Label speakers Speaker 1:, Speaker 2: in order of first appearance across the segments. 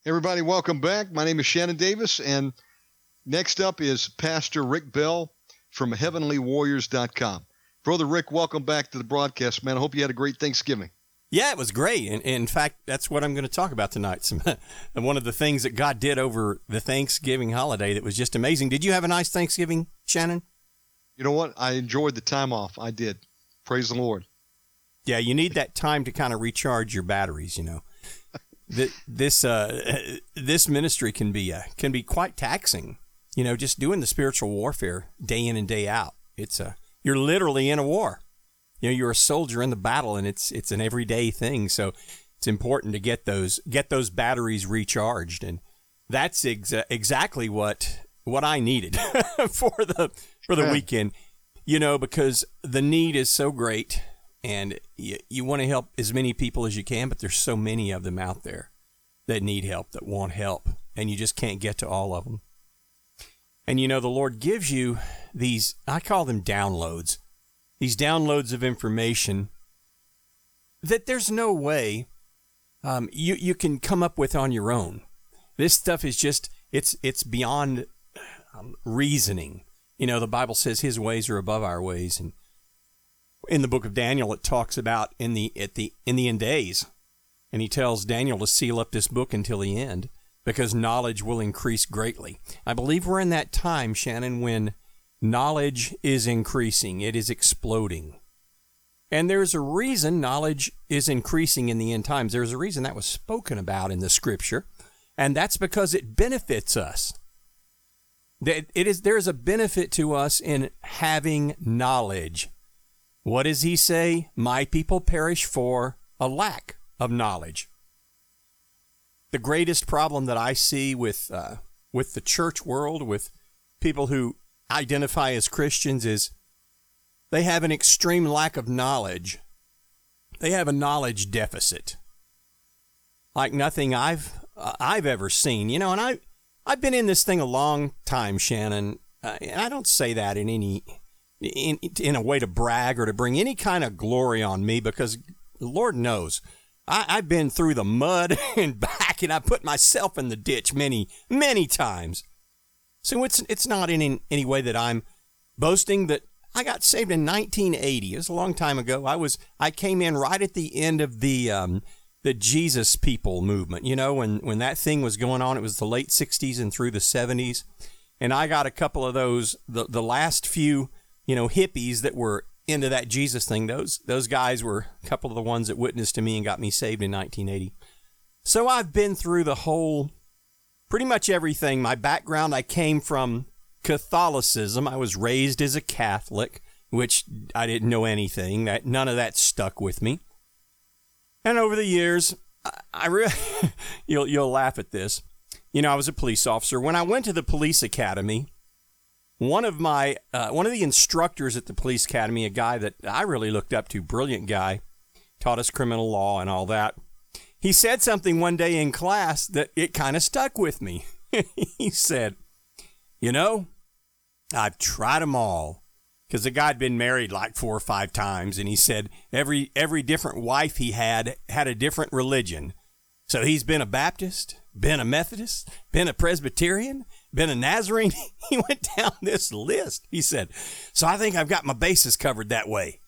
Speaker 1: Everybody, welcome back. My name is Shannon Davis, and next up is Pastor Rick Bell from HeavenlyWarriors.com. Brother Rick, welcome back to the broadcast, man. I hope you had a great Thanksgiving.
Speaker 2: Yeah, it was great. And in fact, that's what I'm going to talk about tonight. And one of the things that God did over the Thanksgiving holiday that was just amazing. Did you have a nice Thanksgiving, Shannon?
Speaker 1: You know what? I enjoyed the time off. I did. Praise the Lord.
Speaker 2: Yeah, you need that time to kind of recharge your batteries, you know. This ministry can be quite taxing, you know, just doing the spiritual warfare day in and day out. You're literally in a war. You know, you're a soldier in the battle, and it's an everyday thing. So it's important to get those batteries recharged, and that's exactly what I needed for the weekend. You know, because the need is so great, and you want to help as many people as you can, but there's so many of them out there that need help, that want help, and you just can't get to all of them. And you know, the Lord gives you these, I call them downloads, these downloads of information that there's no way you can come up with on your own. This stuff is just, it's beyond reasoning. You know, the Bible says His ways are above our ways, and in the book of Daniel, it talks about in the end days, and He tells Daniel to seal up this book until the end, because knowledge will increase greatly. I believe we're in that time, Shannon, when knowledge is increasing. It is exploding. And there's a reason knowledge is increasing in the end times. There's a reason that was spoken about in the Scripture, and that's because it benefits us. There's a benefit to us in having knowledge. What does He say? My people perish for a lack of knowledge. The greatest problem that I see with the church world, with people who identify as Christians, is they have an extreme lack of knowledge. They have a knowledge deficit, like nothing I've ever seen. You know, and I've been in this thing a long time, Shannon, and I don't say that in a way to brag or to bring any kind of glory on me, because the Lord knows I've been through the mud and back, and I put myself in the ditch many, many times. So it's not in any way that I'm boasting that I got saved in 1980. It was a long time ago. I came in right at the end of the Jesus People movement. You know, when that thing was going on, it was the late 60s and through the 70s. And I got a couple of those, the last few, you know, hippies that were into that Jesus thing. Those guys were a couple of the ones that witnessed to me and got me saved in 1980. So I've been through the whole, pretty much everything. My background, I came from Catholicism. I was raised as a Catholic, which I didn't know anything. None of that stuck with me. And over the years, I really, you'll laugh at this. You know, I was a police officer. When I went to the police academy, one of the instructors at the police academy, a guy that I really looked up to, brilliant guy, taught us criminal law and all that. He said something one day in class that it kind of stuck with me. He said, you know, I've tried them all. Because the guy had been married like 4 or 5 times, and he said every different wife he had a different religion. So he's been a Baptist, been a Methodist, been a Presbyterian, been a Nazarene. He went down this list. He said, so I think I've got my bases covered that way.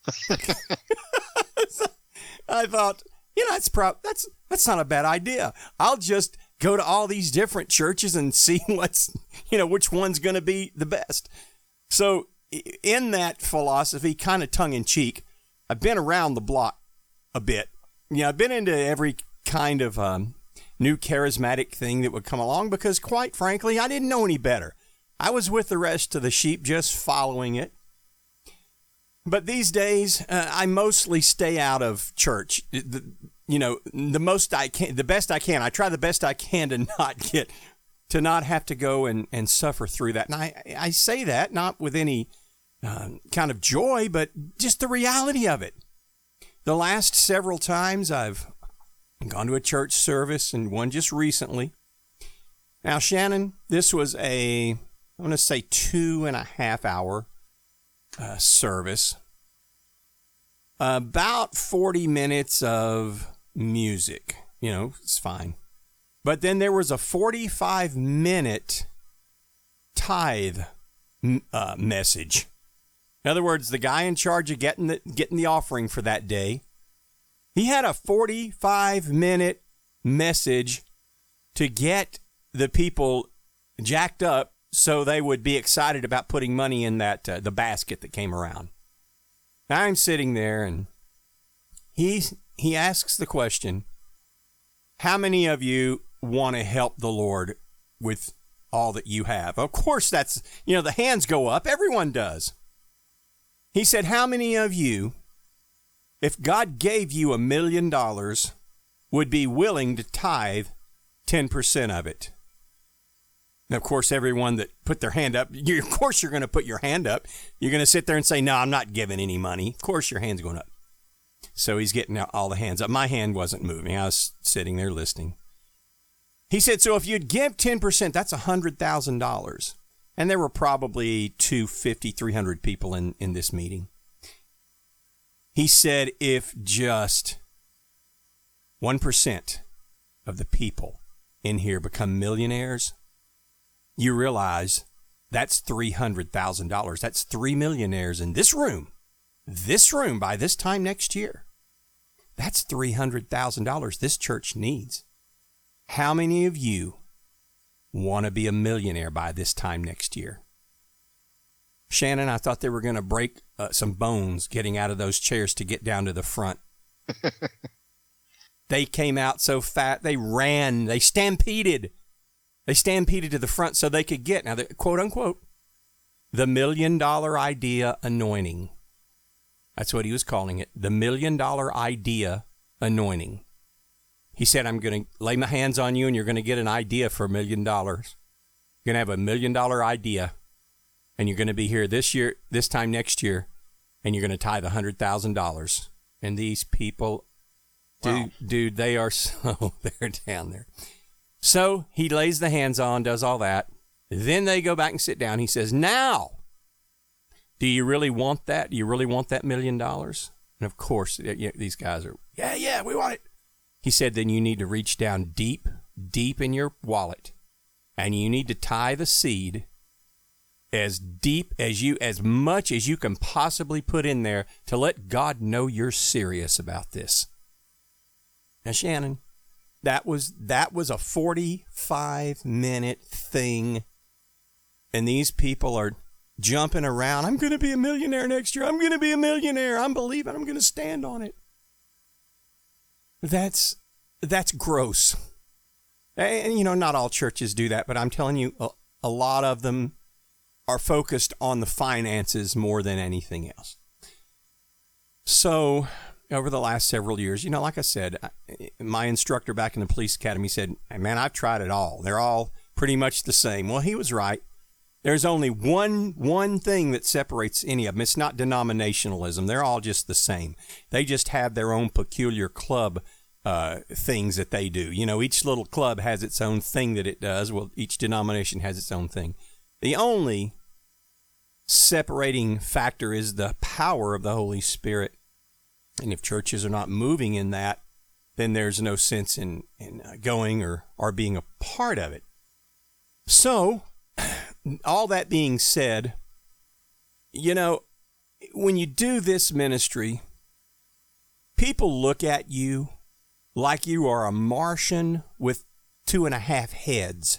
Speaker 2: I thought, you know, that's not a bad idea. I'll just go to all these different churches and see which one's going to be the best. So in that philosophy, kind of tongue-in-cheek, I've been around the block a bit. You know, I've been into every kind of new charismatic thing that would come along because, quite frankly, I didn't know any better. I was with the rest of the sheep, just following it. But these days, I mostly stay out of church. The best I can. I try the best I can to not have to go and suffer through that. And I say that not with any kind of joy, but just the reality of it. The last several times I've gone to a church service, and one just recently. Now, Shannon, this was I'm going to say 2.5 hour service. About 40 minutes of music. You know, it's fine. But then there was a 45-minute tithe message. In other words, the guy in charge of getting the offering for that day, he had a 45-minute message to get the people jacked up so they would be excited about putting money in that the basket that came around. I'm sitting there, and he asks the question, how many of you want to help the Lord with all that you have? Of course, that's, the hands go up. Everyone does. He said, how many of you, if God gave you $1 million, would be willing to tithe 10% of it? And of course, everyone that put their hand up, of course you're going to put your hand up. You're going to sit there and say, no, I'm not giving any money. Of course your hand's going up. So he's getting all the hands up. My hand wasn't moving. I was sitting there listening. He said, so if you'd give 10%, that's $100,000. And there were probably 250, 300 people in this meeting. He said, if just 1% of the people in here become millionaires, you realize that's $300,000. That's 3 millionaires in this room by this time next year. That's $300,000 this church needs. How many of you want to be a millionaire by this time next year? Shannon, I thought they were going to break some bones getting out of those chairs to get down to the front. They came out so fat, they ran, they stampeded. They stampeded to the front so they could get, now, quote unquote, the $1 million idea anointing. That's what he was calling it, the $1 million idea anointing. He said, I'm going to lay my hands on you and you're going to get an idea for $1 million. You're going to have $1 million idea and you're going to be here this time next year, and you're going to tithe $100,000. And these people,
Speaker 1: wow.
Speaker 2: dude, they are so, they're down there. So he lays the hands on, does all that. Then they go back and sit down. He says, now, do you really want that? Do you really want that $1 million? And of course, these guys are, yeah, we want it. He said, then you need to reach down deep in your wallet, and you need to tithe a seed as much as you can possibly put in there to let God know you're serious about this. Now, Shannon, that was a 45-minute thing, and these people are jumping around. I'm going to be a millionaire next year. I'm going to be a millionaire. I'm believing. I'm going to stand on it. That's gross. And, not all churches do that, but I'm telling you, a lot of them are focused on the finances more than anything else. So over the last several years, like I said, my instructor back in the police academy said, man, I've tried it all. They're all pretty much the same. Well, he was right. There's only one thing that separates any of them. It's not denominationalism. They're all just the same. They just have their own peculiar club things that they do. Each little club has its own thing that it does. Well, each denomination has its own thing. The only separating factor is the power of the Holy Spirit. And if churches are not moving in that, then there's no sense in going or being a part of it. So, all that being said, when you do this ministry, people look at you like you are a Martian with 2.5 heads.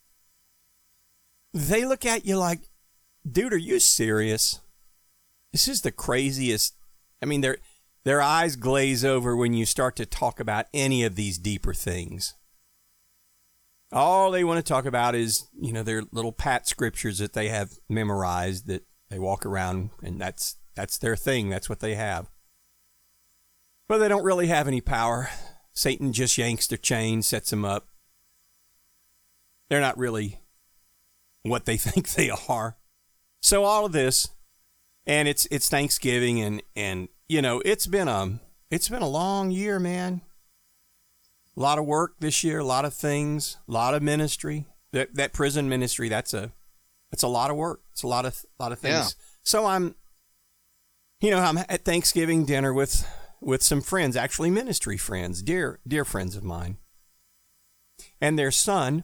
Speaker 2: They look at you like, dude, are you serious? This is the craziest. I mean, their eyes glaze over when you start to talk about any of these deeper things. All they want to talk about is, their little pat scriptures that they have memorized that they walk around, and that's their thing. That's what they have. But they don't really have any power. Satan just yanks their chain, sets them up. They're not really what they think they are. So all of this, and it's Thanksgiving, and it's been a long year, man. A lot of work this year, a lot of things, a lot of ministry. That prison ministry, that's a lot of work. It's a lot of things. Yeah. So I'm at Thanksgiving dinner with some friends, actually ministry friends, dear friends of mine. And their son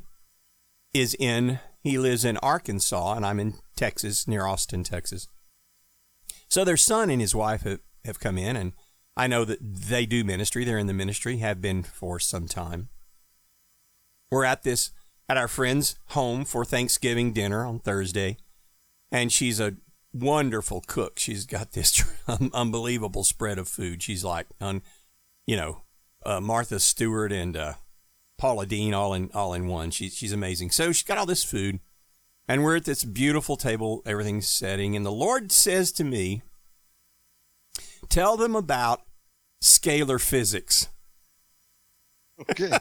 Speaker 2: he lives in Arkansas, and I'm in Texas, near Austin, Texas. So their son and his wife have come in, and I know that they do ministry. They're in the ministry, have been for some time. We're at our friend's home for Thanksgiving dinner on Thursday, and she's a wonderful cook. She's got this unbelievable spread of food. She's like, Martha Stewart and Paula Deen all in one. She's amazing. So she's got all this food, and we're at this beautiful table. Everything's setting, and the Lord says to me, "Tell them about scalar physics."
Speaker 1: Okay.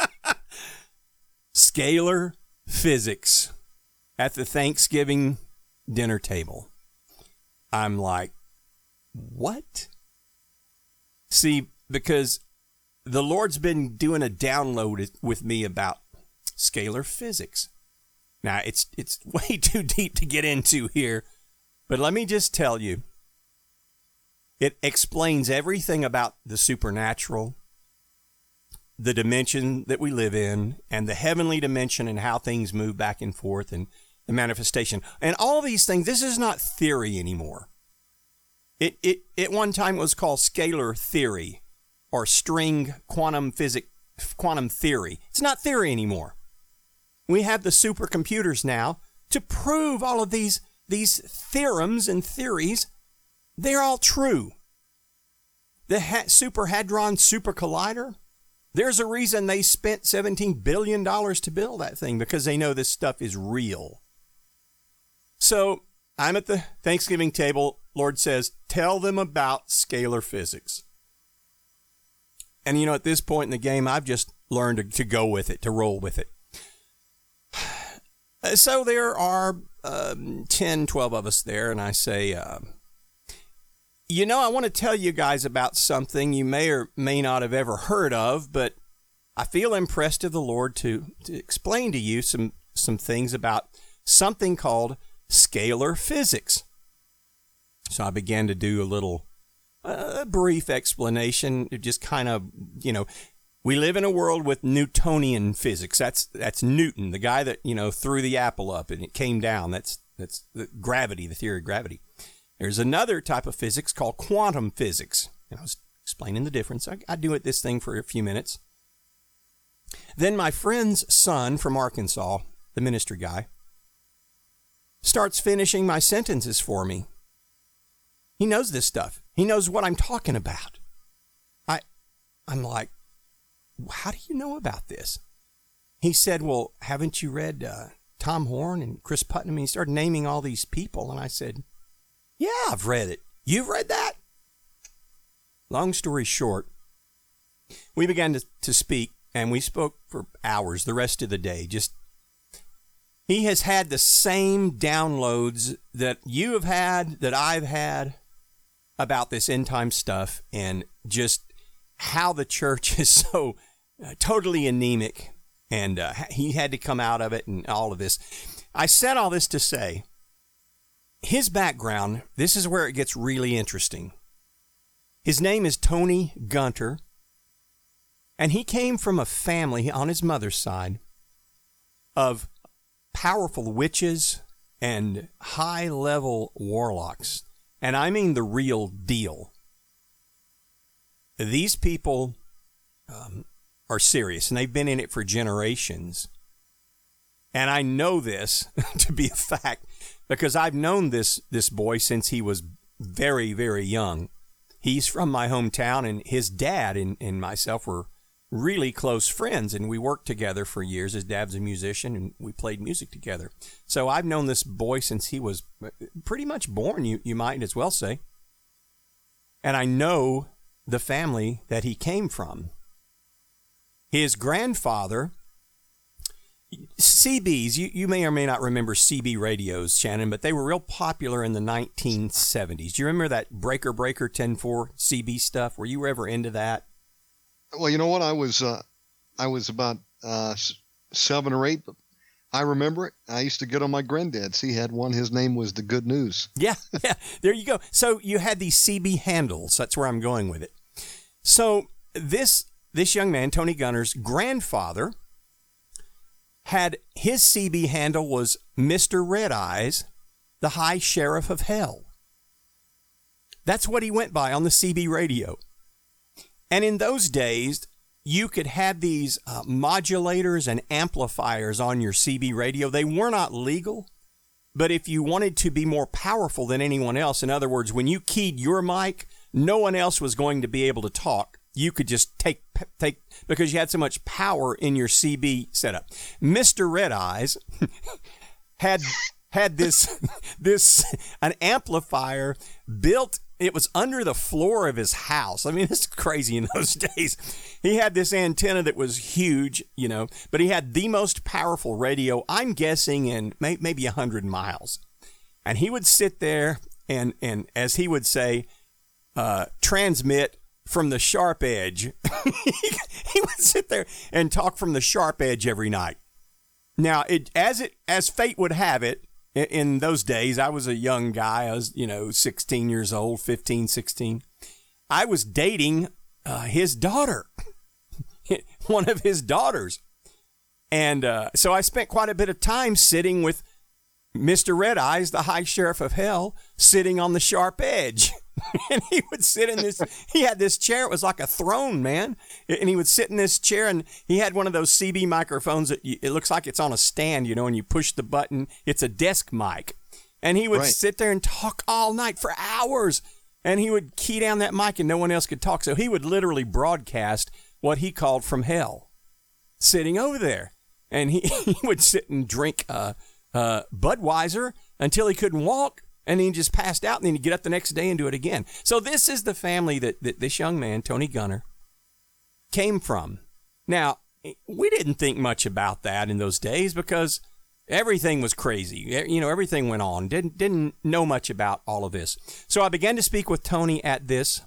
Speaker 2: Scalar physics at the Thanksgiving dinner table. I'm like, what? See, because the Lord's been doing a download with me about scalar physics. Now, it's way too deep to get into here, but let me just tell you, it explains everything about the supernatural, the dimension that we live in, and the heavenly dimension and how things move back and forth and the manifestation. And all these things, this is not theory anymore. It at one time was called scalar theory or string quantum theory. It's not theory anymore. We have the supercomputers now to prove all of these theorems and theories. They're all true. The Super Hadron Super Collider, there's a reason they spent $17 billion to build that thing, because they know this stuff is real. So I'm at the Thanksgiving table. Lord says, tell them about scalar physics. And, at this point in the game, I've just learned to go with it, to roll with it. So there are 10, 12 of us there, and I say, I want to tell you guys about something you may or may not have ever heard of, but I feel impressed of the Lord to explain to you some things about something called scalar physics. So I began to do a little brief explanation, just kind of, we live in a world with Newtonian physics. That's Newton, the guy that, threw the apple up and it came down. That's the gravity, the theory of gravity. There's another type of physics called quantum physics. And I was explaining the difference. I do this thing for a few minutes. Then my friend's son from Arkansas, the ministry guy, starts finishing my sentences for me. He knows this stuff. He knows what I'm talking about. I'm like, how do you know about this? He said, well, haven't you read Tom Horn and Chris Putnam? And he started naming all these people. And I said, yeah, I've read it. You've read that? Long story short, we began to speak, and we spoke for hours, the rest of the day. He has had the same downloads that you have had, that I've had about this end time stuff, and just how the church is so totally anemic, and he had to come out of it and all of this. I said all this to say, his background, this is where it gets really interesting. His name is Tony Gunter, and he came from a family on his mother's side of powerful witches and high-level warlocks. And I mean the real deal. These people are serious, and they've been in it for generations. And I know this to be a fact because I've known this boy since he was very, very young. He's from my hometown, and his dad and myself were really close friends, and we worked together for years. His dad's a musician, and we played music together. So I've known this boy since he was pretty much born, you might as well say. And I know the family that he came from. His grandfather, CBs, you may or may not remember CB radios, Shannon, but they were real popular in the 1970s. Do you remember that Breaker 10-4 CB stuff? Were you ever into that?
Speaker 1: Well, you know what? I was about 7 or 8. But I remember it. I used to get on my granddad's. He had one. His name was The Good News.
Speaker 2: Yeah. There you go. So you had these CB handles. That's where I'm going with it. So this young man, Tony Gunter's grandfather, his CB handle was Mr. Red Eyes, the High Sheriff of Hell. That's what he went by on the CB radio. And in those days, you could have these modulators and amplifiers on your CB radio. They were not legal, but if you wanted to be more powerful than anyone else, in other words, when you keyed your mic, no one else was going to be able to talk. You could just take because you had so much power in your CB setup. Mr. Red Eyes had this an amplifier built. It was under the floor of his house. I mean, it's crazy in those days. He had this antenna that was huge, but he had the most powerful radio, I'm guessing, in maybe 100 miles. And he would sit there and as he would say, transmit from the sharp edge. He would sit there and talk from the sharp edge every night. Now, as fate would have it, in those days, I was a young guy. I was, 16 years old, 15, 16. I was dating his daughter, one of his daughters. And so I spent quite a bit of time sitting with Mr. Red Eyes, the High Sheriff of Hell, sitting on the sharp edge. And he would sit in this, he had this chair. It was like a throne, man. And he would sit in this chair, and he had one of those CB microphones that it looks like it's on a stand, and you push the button. It's a desk mic. And he would sit there and talk all night for hours. And he would key down that mic and no one else could talk. So he would literally broadcast what he called from hell, sitting over there. And he would sit and drink Budweiser until he couldn't walk. And he just passed out, and then he'd get up the next day and do it again. So this is the family that this young man, Tony Gunner, came from. Now, we didn't think much about that in those days because everything was crazy. Everything went on. Didn't know much about all of this. So I began to speak with Tony at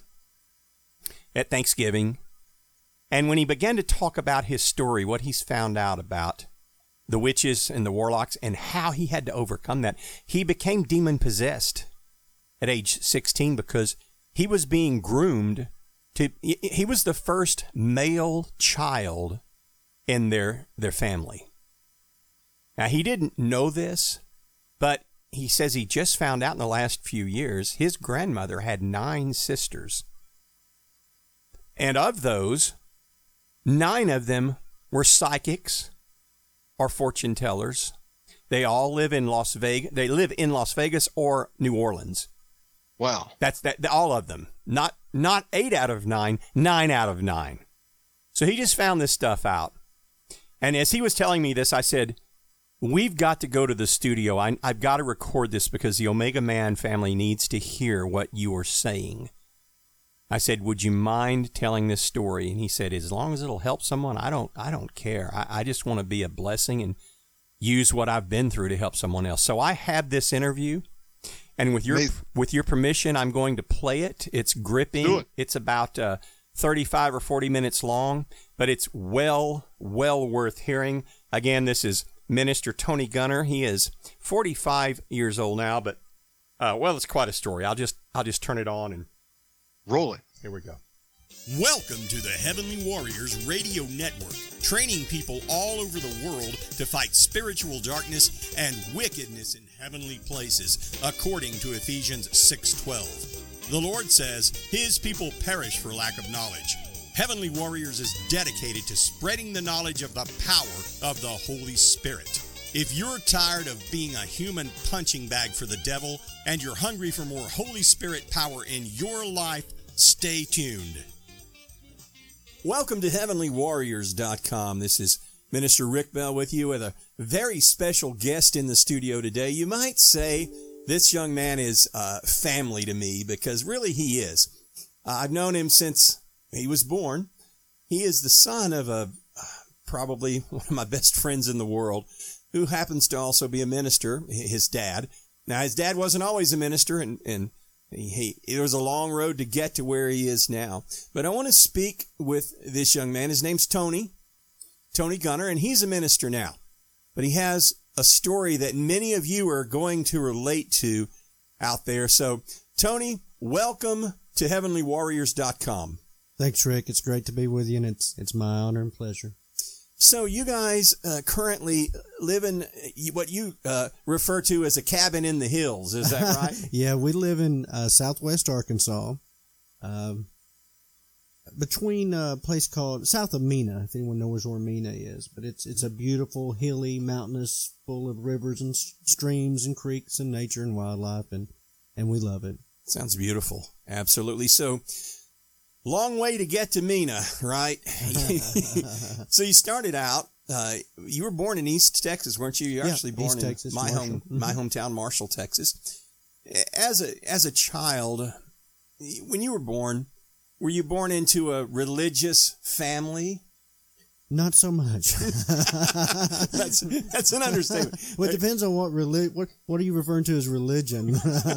Speaker 2: Thanksgiving. And when he began to talk about his story, what he's found out about the witches and the warlocks, and how he had to overcome that. He became demon-possessed at age 16 because he was being groomed he was the first male child in their family. Now, he didn't know this, but he says he just found out in the last few years his grandmother had 9 sisters. And of those, 9 of them were psychics or fortune tellers. They all live in Las Vegas. They live in Las Vegas or New Orleans.
Speaker 1: Wow.
Speaker 2: That's all of them. Not 8 out of 9, 9 out of 9. So he just found this stuff out. And as he was telling me this, I said, we've got to go to the studio. I've got to record this because the Omega Man family needs to hear what you are saying. I said, would you mind telling this story? And he said, as long as it'll help someone, I don't care. I just want to be a blessing and use what I've been through to help someone else. So I have this interview, and with your permission, I'm going to play it. It's gripping.
Speaker 1: Do it.
Speaker 2: It's about 35 or 40 minutes long, but it's well worth hearing. Again, this is Minister Tony Gunner. He is 45 years old now, but it's quite a story. I'll just turn it on and
Speaker 1: roll it.
Speaker 2: Here we go.
Speaker 3: Welcome to the Heavenly Warriors Radio Network, training people all over the world to fight spiritual darkness and wickedness in heavenly places, according to Ephesians 6:12. The Lord says His people perish for lack of knowledge. Heavenly Warriors is dedicated to spreading the knowledge of the power of the Holy Spirit. If you're tired of being a human punching bag for the devil and you're hungry for more Holy Spirit power in your life, stay tuned.
Speaker 2: Welcome to HeavenlyWarriors.com. This is Minister Rick Bell with you with a very special guest in the studio today. You might say this young man is family to me because really he is. I've known him since he was born. He is the son of probably one of my best friends in the world who happens to also be a minister, his dad. Now, his dad wasn't always a minister, and it was a long road to get to where he is now. But I want to speak with this young man. His name's Tony Gunner, and he's a minister now. But he has a story that many of you are going to relate to out there. So, Tony, welcome to HeavenlyWarriors.com.
Speaker 4: Thanks, Rick. It's great to be with you, and it's my honor and pleasure.
Speaker 2: So you guys currently live in what you refer to as a cabin in the hills. Is that right?
Speaker 4: Yeah, we live in southwest Arkansas, between a place called south of Mena, if anyone knows where Mena is. But it's a beautiful, hilly, mountainous, full of rivers and streams and creeks and nature and wildlife, and we love it.
Speaker 2: Sounds beautiful. Absolutely. So, long way to get to Mena, right? So you started out, you were born in East Texas, weren't you? You're actually born
Speaker 4: East
Speaker 2: in
Speaker 4: Texas,
Speaker 2: my
Speaker 4: Marshall.
Speaker 2: hometown, Marshall, Texas. As a child, when you were born, were you born into a religious family?
Speaker 4: Not so much.
Speaker 2: That's an understatement.
Speaker 4: Well, it depends on what are you referring to as religion?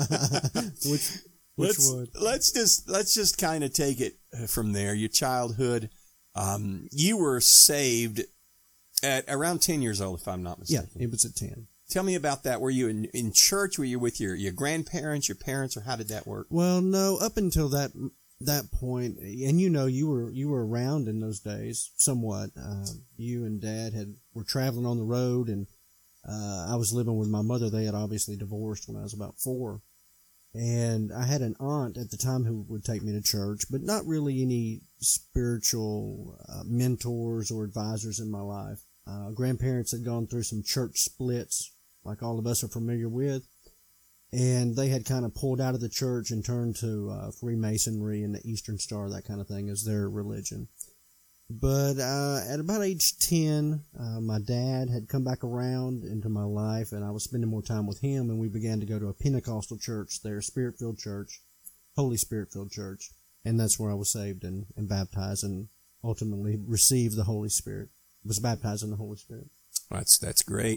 Speaker 4: Which one?
Speaker 2: Let's just kind of take it from there. Your childhood, you were saved at around 10 years old, if I'm not mistaken.
Speaker 4: Yeah, it was at 10.
Speaker 2: Tell me about that. Were you in church? Were you with your grandparents, your parents, or how did that work?
Speaker 4: Well, no, up until that point, and you were around in those days somewhat. You and Dad were traveling on the road, and I was living with my mother. They had obviously divorced when I was about 4. And I had an aunt at the time who would take me to church, but not really any spiritual mentors or advisors in my life. Grandparents had gone through some church splits, like all of us are familiar with, and they had kind of pulled out of the church and turned to Freemasonry and the Eastern Star, that kind of thing, as their religion. But at about age 10, my dad had come back around into my life, and I was spending more time with him, and we began to go to a Pentecostal church there, Spirit-filled church, Holy Spirit-filled church, and that's where I was saved and baptized and ultimately received the Holy Spirit, was baptized in the Holy Spirit.
Speaker 2: That's great.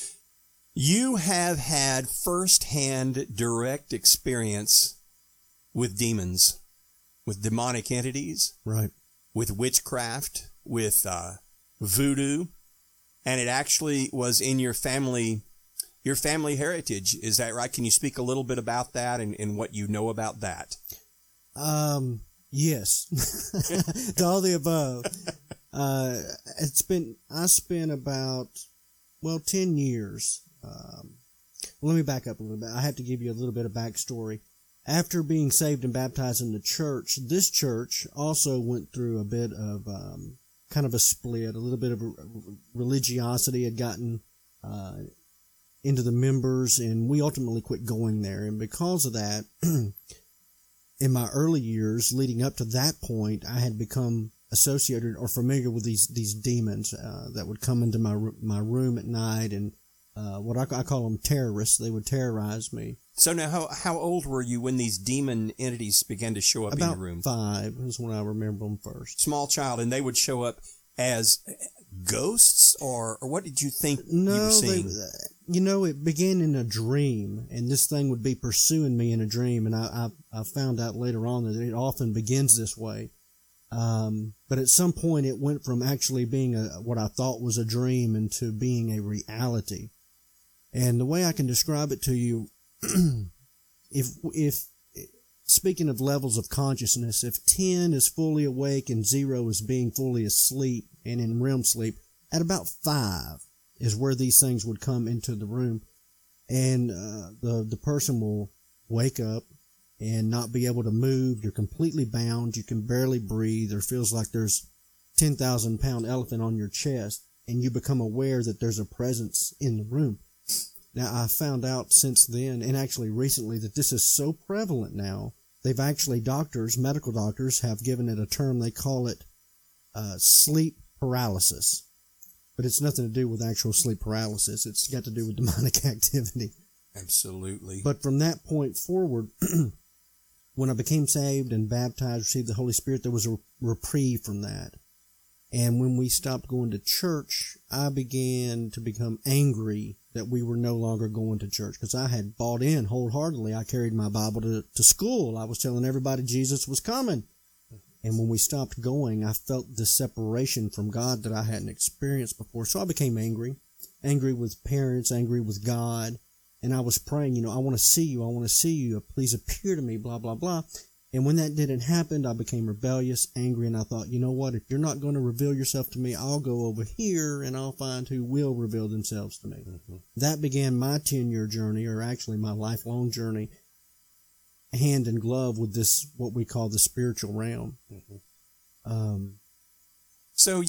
Speaker 2: You have had firsthand direct experience with demons, with demonic entities.
Speaker 4: Right.
Speaker 2: With witchcraft, with voodoo, and it actually was in your family heritage. Is that right? Can you speak a little bit about that and what you know about that?
Speaker 4: Yes, to all the above. I spent about 10 years. Let me back up a little bit. I have to give you a little bit of backstory. After being saved and baptized in the church, this church also went through a bit of kind of a split. A little bit of religiosity had gotten into the members, and we ultimately quit going there. And because of that, in my early years leading up to that point, I had become associated or familiar with these demons that would come into my room at night, and what I call them terrorists. They would terrorize me.
Speaker 2: So now, how old were you when these demon entities began to show up in your room?
Speaker 4: About 5 is when I remember them first.
Speaker 2: Small child, and they would show up as ghosts, or what did you think you were seeing?
Speaker 4: It began in a dream, and this thing would be pursuing me in a dream, and I found out later on that it often begins this way. But at some point, it went from actually being what I thought was a dream into being a reality. And the way I can describe it to you, if speaking of levels of consciousness, if 10 is fully awake and 0 is being fully asleep and in REM sleep, at about 5 is where these things would come into the room, and the person will wake up and not be able to move. You're completely bound. You can barely breathe. There feels like there's 10,000-pound elephant on your chest, and you become aware that there's a presence in the room. Now, I found out since then, and actually recently, that this is so prevalent now. They've actually, medical doctors have given it a term. They call it sleep paralysis. But it's nothing to do with actual sleep paralysis. It's got to do with demonic activity.
Speaker 2: Absolutely.
Speaker 4: But from that point forward, when I became saved and baptized, received the Holy Spirit, there was a reprieve from that. And when we stopped going to church, I began to become angry that we were no longer going to church, because I had bought in wholeheartedly. I carried my Bible to school. I was telling everybody Jesus was coming. And when we stopped going, I felt the separation from God that I hadn't experienced before. So I became angry with parents, angry with God. And I was praying, I want to see you. I want to see you. Please appear to me, blah, blah, blah. And when that didn't happen, I became rebellious, angry, and I thought, you know what? If you're not going to reveal yourself to me, I'll go over here and I'll find who will reveal themselves to me. Mm-hmm. That began my 10-year journey, or actually my lifelong journey, hand in glove with this, what we call the spiritual realm. Mm-hmm.
Speaker 2: So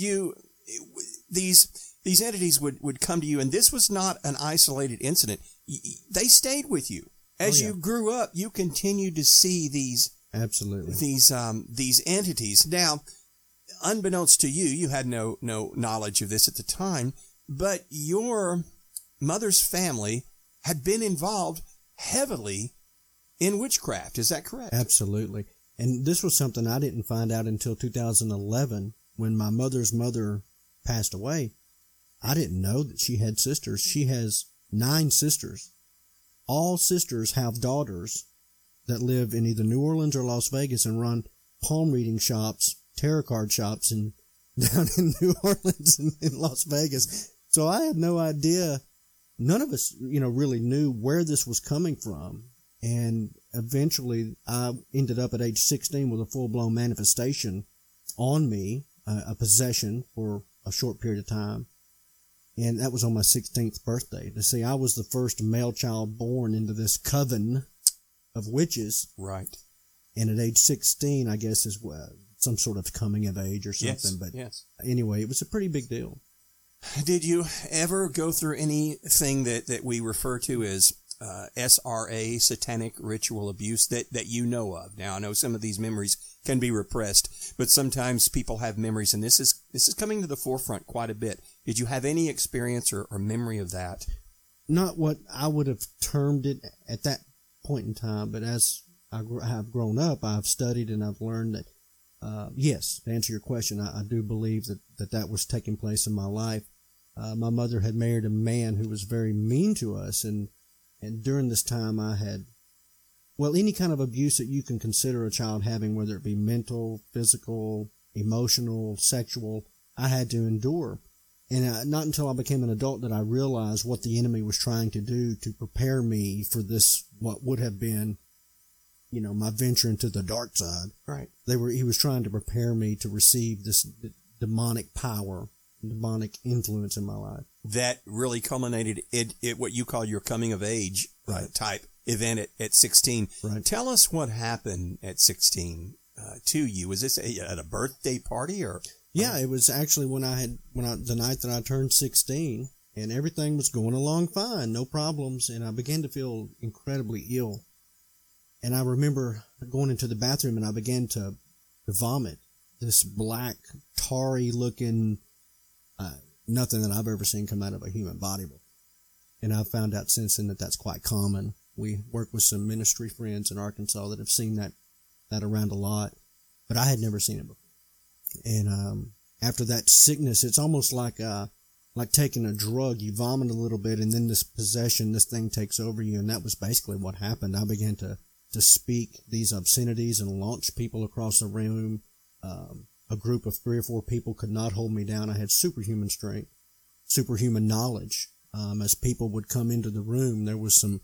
Speaker 2: these entities would come to you, and this was not an isolated incident. They stayed with you. As you grew up, you continued to see these
Speaker 4: absolutely
Speaker 2: these entities. Now, unbeknownst to you, you had no knowledge of this at the time, but your mother's family had been involved heavily in witchcraft. Is that correct?
Speaker 4: Absolutely. And this was something I didn't find out until 2011 when my mother's mother passed away. I didn't know that she had sisters. She has 9 sisters. All sisters have daughters that live in either New Orleans or Las Vegas and run palm reading shops, tarot card shops down in New Orleans and in Las Vegas. So I had no idea. None of us, really knew where this was coming from. And eventually I ended up at age 16 with a full-blown manifestation on me, a possession for a short period of time. And that was on my 16th birthday. To see, I was the first male child born into this coven of witches.
Speaker 2: Right.
Speaker 4: And at age 16, I guess, is some sort of coming of age or something.
Speaker 2: Yes.
Speaker 4: But anyway, it was a pretty big deal.
Speaker 2: Did you ever go through anything that we refer to as SRA, satanic ritual abuse, that you know of? Now, I know some of these memories can be repressed, but sometimes people have memories, and this is coming to the forefront quite a bit. Did you have any experience or memory of that?
Speaker 4: Not what I would have termed it at that point in time, but as I have grown up, I've studied and I've learned that, yes, to answer your question, I do believe that was taking place in my life. My mother had married a man who was very mean to us, and during this time I had, any kind of abuse that you can consider a child having, whether it be mental, physical, emotional, sexual, I had to endure. And not until I became an adult did I realize what the enemy was trying to do to prepare me for this, what would have been, my venture into the dark side.
Speaker 2: Right.
Speaker 4: He was trying to prepare me to receive this demonic power, demonic influence in my life.
Speaker 2: That really culminated in what you call your coming of age type event at 16.
Speaker 4: Right.
Speaker 2: Tell us what happened at 16 to you. Was this at a birthday party or?
Speaker 4: Yeah, it was actually the night that I turned 16, and everything was going along fine, no problems, and I began to feel incredibly ill. And I remember going into the bathroom and I began to vomit this black, tarry looking, nothing that I've ever seen come out of a human body before. And I've found out since then that that's quite common. We work with some ministry friends in Arkansas that have seen that around a lot, but I had never seen it before. And after that sickness, it's almost like taking a drug. You vomit a little bit, and then this thing takes over you, and that was basically what happened. I began to speak these obscenities and launch people across the room. A group of 3 or 4 people could not hold me down. I had superhuman strength, superhuman knowledge. As people would come into the room, there was some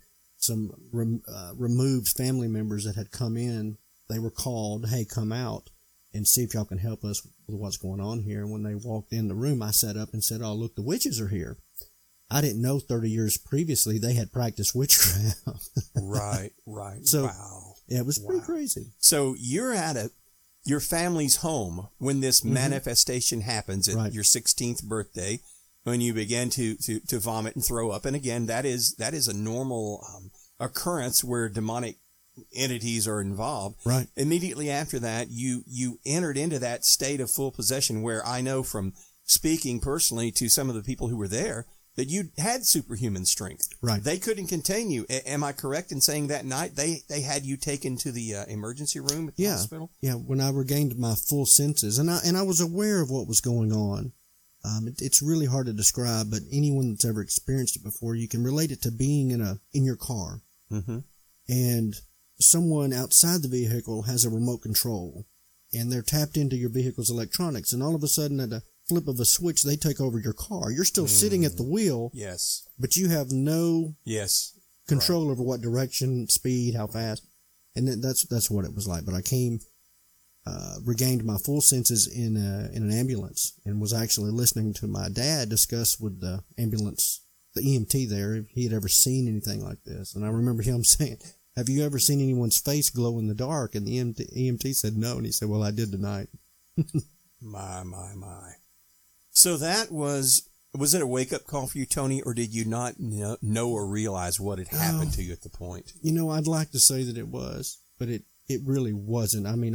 Speaker 4: removed family members that had come in. They were called, "Hey, come out and see if y'all can help us with what's going on here." And when they walked in the room, I sat up and said, "Oh, look, the witches are here." I didn't know 30 years previously they had practiced witchcraft.
Speaker 2: Right.
Speaker 4: So,
Speaker 2: wow.
Speaker 4: Yeah, it was pretty crazy.
Speaker 2: So you're at your family's home when this manifestation happens at your 16th birthday, when you begin to vomit and throw up. And again, that is a normal occurrence where demonic entities are involved.
Speaker 4: Right.
Speaker 2: Immediately after that, you entered into that state of full possession, where I know from speaking personally to some of the people who were there that you had superhuman strength.
Speaker 4: Right.
Speaker 2: They couldn't contain you. Am I correct in saying that night they had you taken to the emergency room at the hospital?
Speaker 4: Yeah. When I regained my full senses, and I was aware of what was going on. It's really hard to describe, but anyone that's ever experienced it before, you can relate it to being in your car. Mm-hmm. And someone outside the vehicle has a remote control, and they're tapped into your vehicle's electronics, and all of a sudden at a flip of a switch, they take over your car. You're still sitting at the wheel.
Speaker 2: Yes.
Speaker 4: But you have no control over what direction, speed, how fast. And that's what it was like. But I came, regained my full senses in an ambulance, and was actually listening to my dad discuss with the ambulance, the EMT there, if he had ever seen anything like this. And I remember him saying, "Have you ever seen anyone's face glow in the dark?" And the EMT said no, and he said, "Well, I did tonight."
Speaker 2: My. So that was it a wake-up call for you, Tony, or did you not know or realize what had happened to you at the point?
Speaker 4: I'd like to say that it was, but it really wasn't. I mean,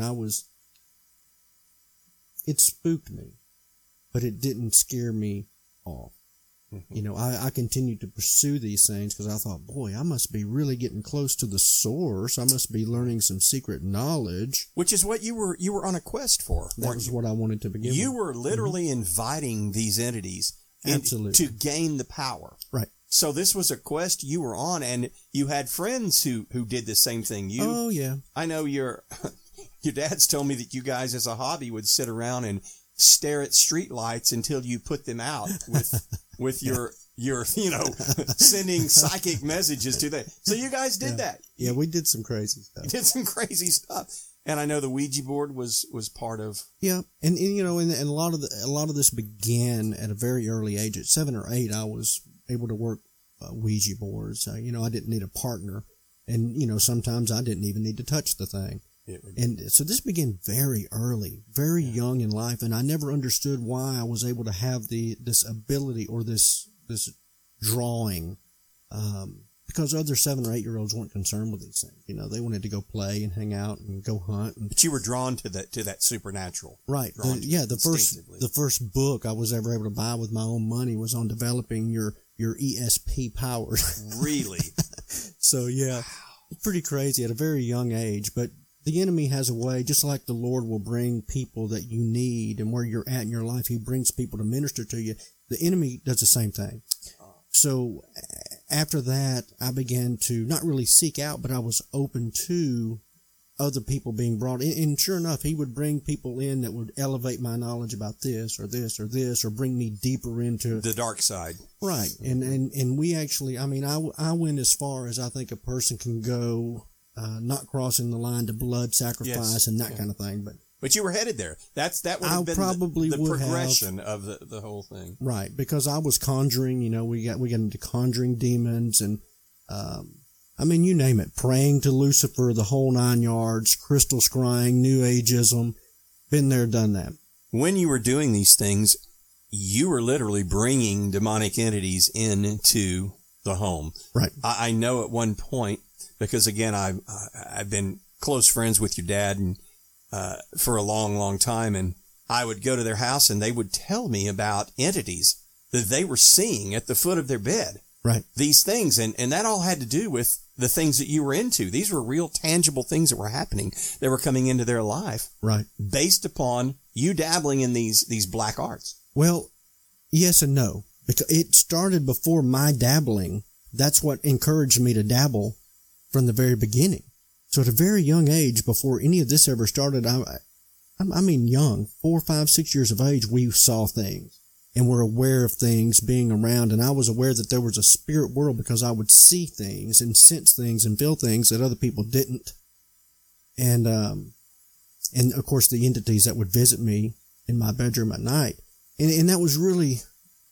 Speaker 4: it spooked me, but it didn't scare me off. Mm-hmm. I continued to pursue these things because I thought, boy, I must be really getting close to the source. I must be learning some secret knowledge.
Speaker 2: Which is what you were on a quest for.
Speaker 4: That was what I wanted to begin
Speaker 2: You
Speaker 4: with.
Speaker 2: were literally inviting these entities to gain the power.
Speaker 4: Right.
Speaker 2: So this was a quest you were on, and you had friends who did the same thing.
Speaker 4: Oh, yeah.
Speaker 2: I know your dad's told me that you guys as a hobby would sit around and stare at street lights until you put them out with your sending psychic messages to them. So you guys did that.
Speaker 4: Yeah, we did some crazy stuff.
Speaker 2: You did some crazy stuff. And I know the Ouija board was part of.
Speaker 4: Yeah, and a lot of this began at a very early age. At 7 or 8, I was able to work Ouija boards. I didn't need a partner, and sometimes I didn't even need to touch the thing. And so this began very early, very young in life, and I never understood why I was able to have this ability or this drawing, because other 7 or 8 year olds weren't concerned with these things. They wanted to go play and hang out and go hunt.
Speaker 2: But you were drawn to that supernatural,
Speaker 4: right? The first book I was ever able to buy with my own money was on developing your ESP powers.
Speaker 2: Really?
Speaker 4: So yeah, pretty crazy at a very young age, but. The enemy has a way, just like the Lord will bring people that you need and where you're at in your life, he brings people to minister to you. The enemy does the same thing. So after that, I began to not really seek out, but I was open to other people being brought in. And sure enough, he would bring people in that would elevate my knowledge about this or this or this, or bring me deeper into
Speaker 2: the dark side.
Speaker 4: Right. And we actually, I went as far as I think a person can go, not crossing the line to blood sacrifice and that kind of thing,
Speaker 2: but you were headed there. That would have been the progression of the whole thing,
Speaker 4: right? Because I was conjuring. We got into conjuring demons, and you name it, praying to Lucifer, the whole 9 yards, crystal scrying, New Ageism. Been there, done that. When
Speaker 2: you were doing these things, you were literally bringing demonic entities into the home,
Speaker 4: right?
Speaker 2: I know at one point. Because again, I've been close friends with your dad and for a long, long time, and I would go to their house and they would tell me about entities that they were seeing at the foot of their bed.
Speaker 4: Right.
Speaker 2: These things, and that all had to do with the things that you were into. These were real tangible things that were happening, that were coming into their life.
Speaker 4: Right.
Speaker 2: Based upon you dabbling in these black arts.
Speaker 4: Well, yes and no. Because it started before my dabbling. That's what encouraged me to dabble from the very beginning. So at a very young age, before any of this ever started, young, 4, 5, 6 years of age, we saw things and were aware of things being around. And I was aware that there was a spirit world because I would see things and sense things and feel things that other people didn't. And of course the entities that would visit me in my bedroom at night. And that was really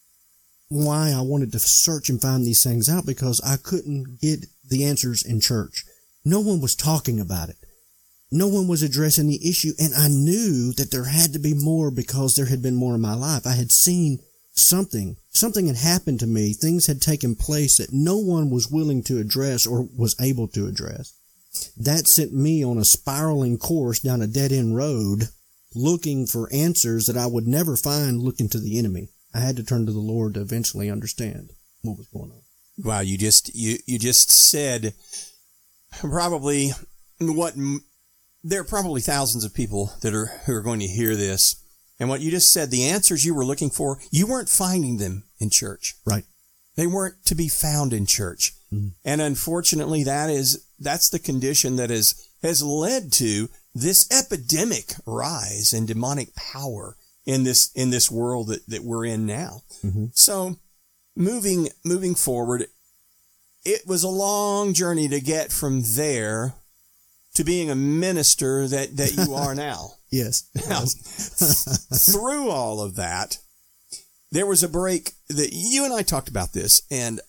Speaker 4: why I wanted to search and find these things out, because I couldn't get the answers in church. No one was talking about it. No one was addressing the issue, and I knew that there had to be more because there had been more in my life. I had seen something had happened to me. Things had taken place that no one was willing to address or was able to address. That sent me on a spiraling course down a dead-end road, looking for answers that I would never find looking to the enemy. I had to turn to the Lord to eventually understand what was going on.
Speaker 2: Wow, you just said probably there are probably thousands of people who are going to hear this. And what you just said, the answers you were looking for, you weren't finding them in church.
Speaker 4: Right.
Speaker 2: They weren't to be found in church. Mm. And unfortunately, that's the condition that has led to this epidemic rise in demonic power in this world that we're in now. Mm-hmm. So moving forward, it was a long journey to get from there to being a minister that you are now.
Speaker 4: Yes.
Speaker 2: Now, through all of that, there was a break that you and I talked about this, and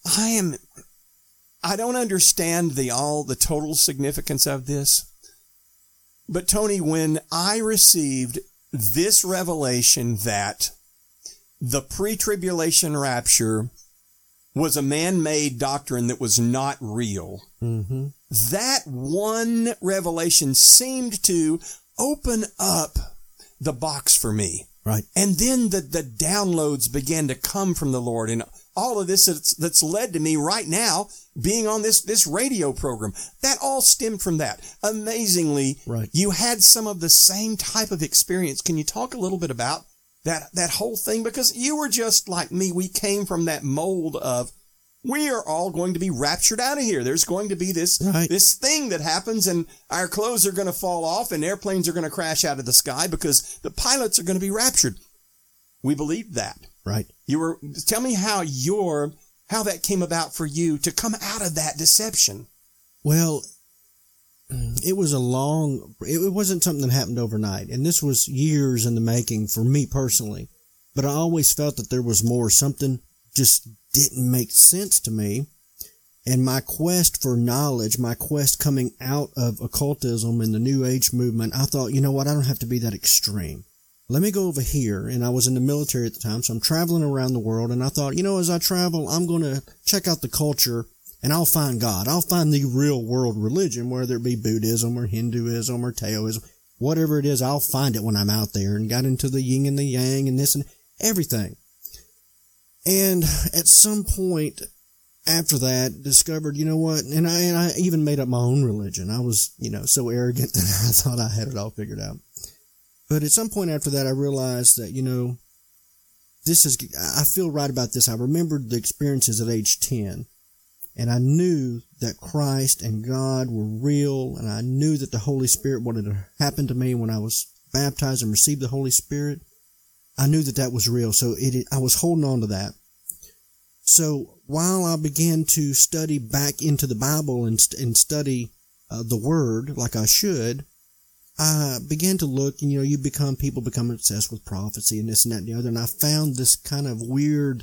Speaker 2: I don't understand the total significance of this. But Tony, when I received this revelation that the pre-tribulation rapture was a man-made doctrine that was not real,
Speaker 4: Mm-hmm.
Speaker 2: that one revelation seemed to open up the box for me.
Speaker 4: Right.
Speaker 2: And then the downloads began to come from the Lord, and all of this that's led to me right now being on this radio program. That all stemmed from that. Amazingly,
Speaker 4: Right.
Speaker 2: you had some of the same type of experience. Can you talk a little bit about that whole thing? Because you were just like me. We came from that mold of, we are all going to be raptured out of here. There's going to be this thing that happens, and our clothes are going to fall off, and airplanes are going to crash out of the sky because the pilots are going to be raptured. We believed that.
Speaker 4: Right.
Speaker 2: Tell me how that came about for you to come out of that deception.
Speaker 4: Well, it wasn't something that happened overnight, and this was years in the making for me personally. But I always felt that there was more. Something just didn't make sense to me. And my quest for knowledge, my quest coming out of occultism and the New Age movement, I thought, you know what, I don't have to be that extreme. Let me go over here. And I was in the military at the time, so I'm traveling around the world. And I thought, as I travel, I'm going to check out the culture, and I'll find God. I'll find the real world religion, whether it be Buddhism or Hinduism or Taoism, whatever it is, I'll find it when I'm out there. And got into the yin and the yang and this and everything. And at some point after that, discovered, you know what, and I even made up my own religion. I was, so arrogant that I thought I had it all figured out. But at some point after that, I realized that, I feel right about this. I remembered the experiences at age 10, and I knew that Christ and God were real, and I knew that the Holy Spirit, what had happened to me when I was baptized and received the Holy Spirit, I knew that was real. So I was holding on to that. So while I began to study back into the Bible and study the Word like I should, I began to look, and people become obsessed with prophecy and this and that and the other. And I found this kind of weird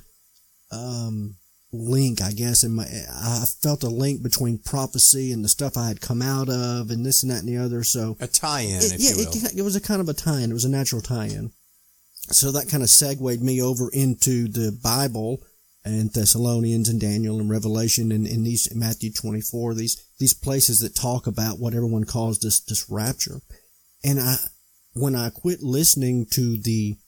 Speaker 4: link, I guess. I felt a link between prophecy and the stuff I had come out of and this and that and the other. So
Speaker 2: a tie-in, if you will.
Speaker 4: It was a kind of a tie-in. It was a natural tie-in. So that kind of segued me over into the Bible and Thessalonians and Daniel and Revelation and in these Matthew 24, these places that talk about what everyone calls this rapture. And when I quit listening to the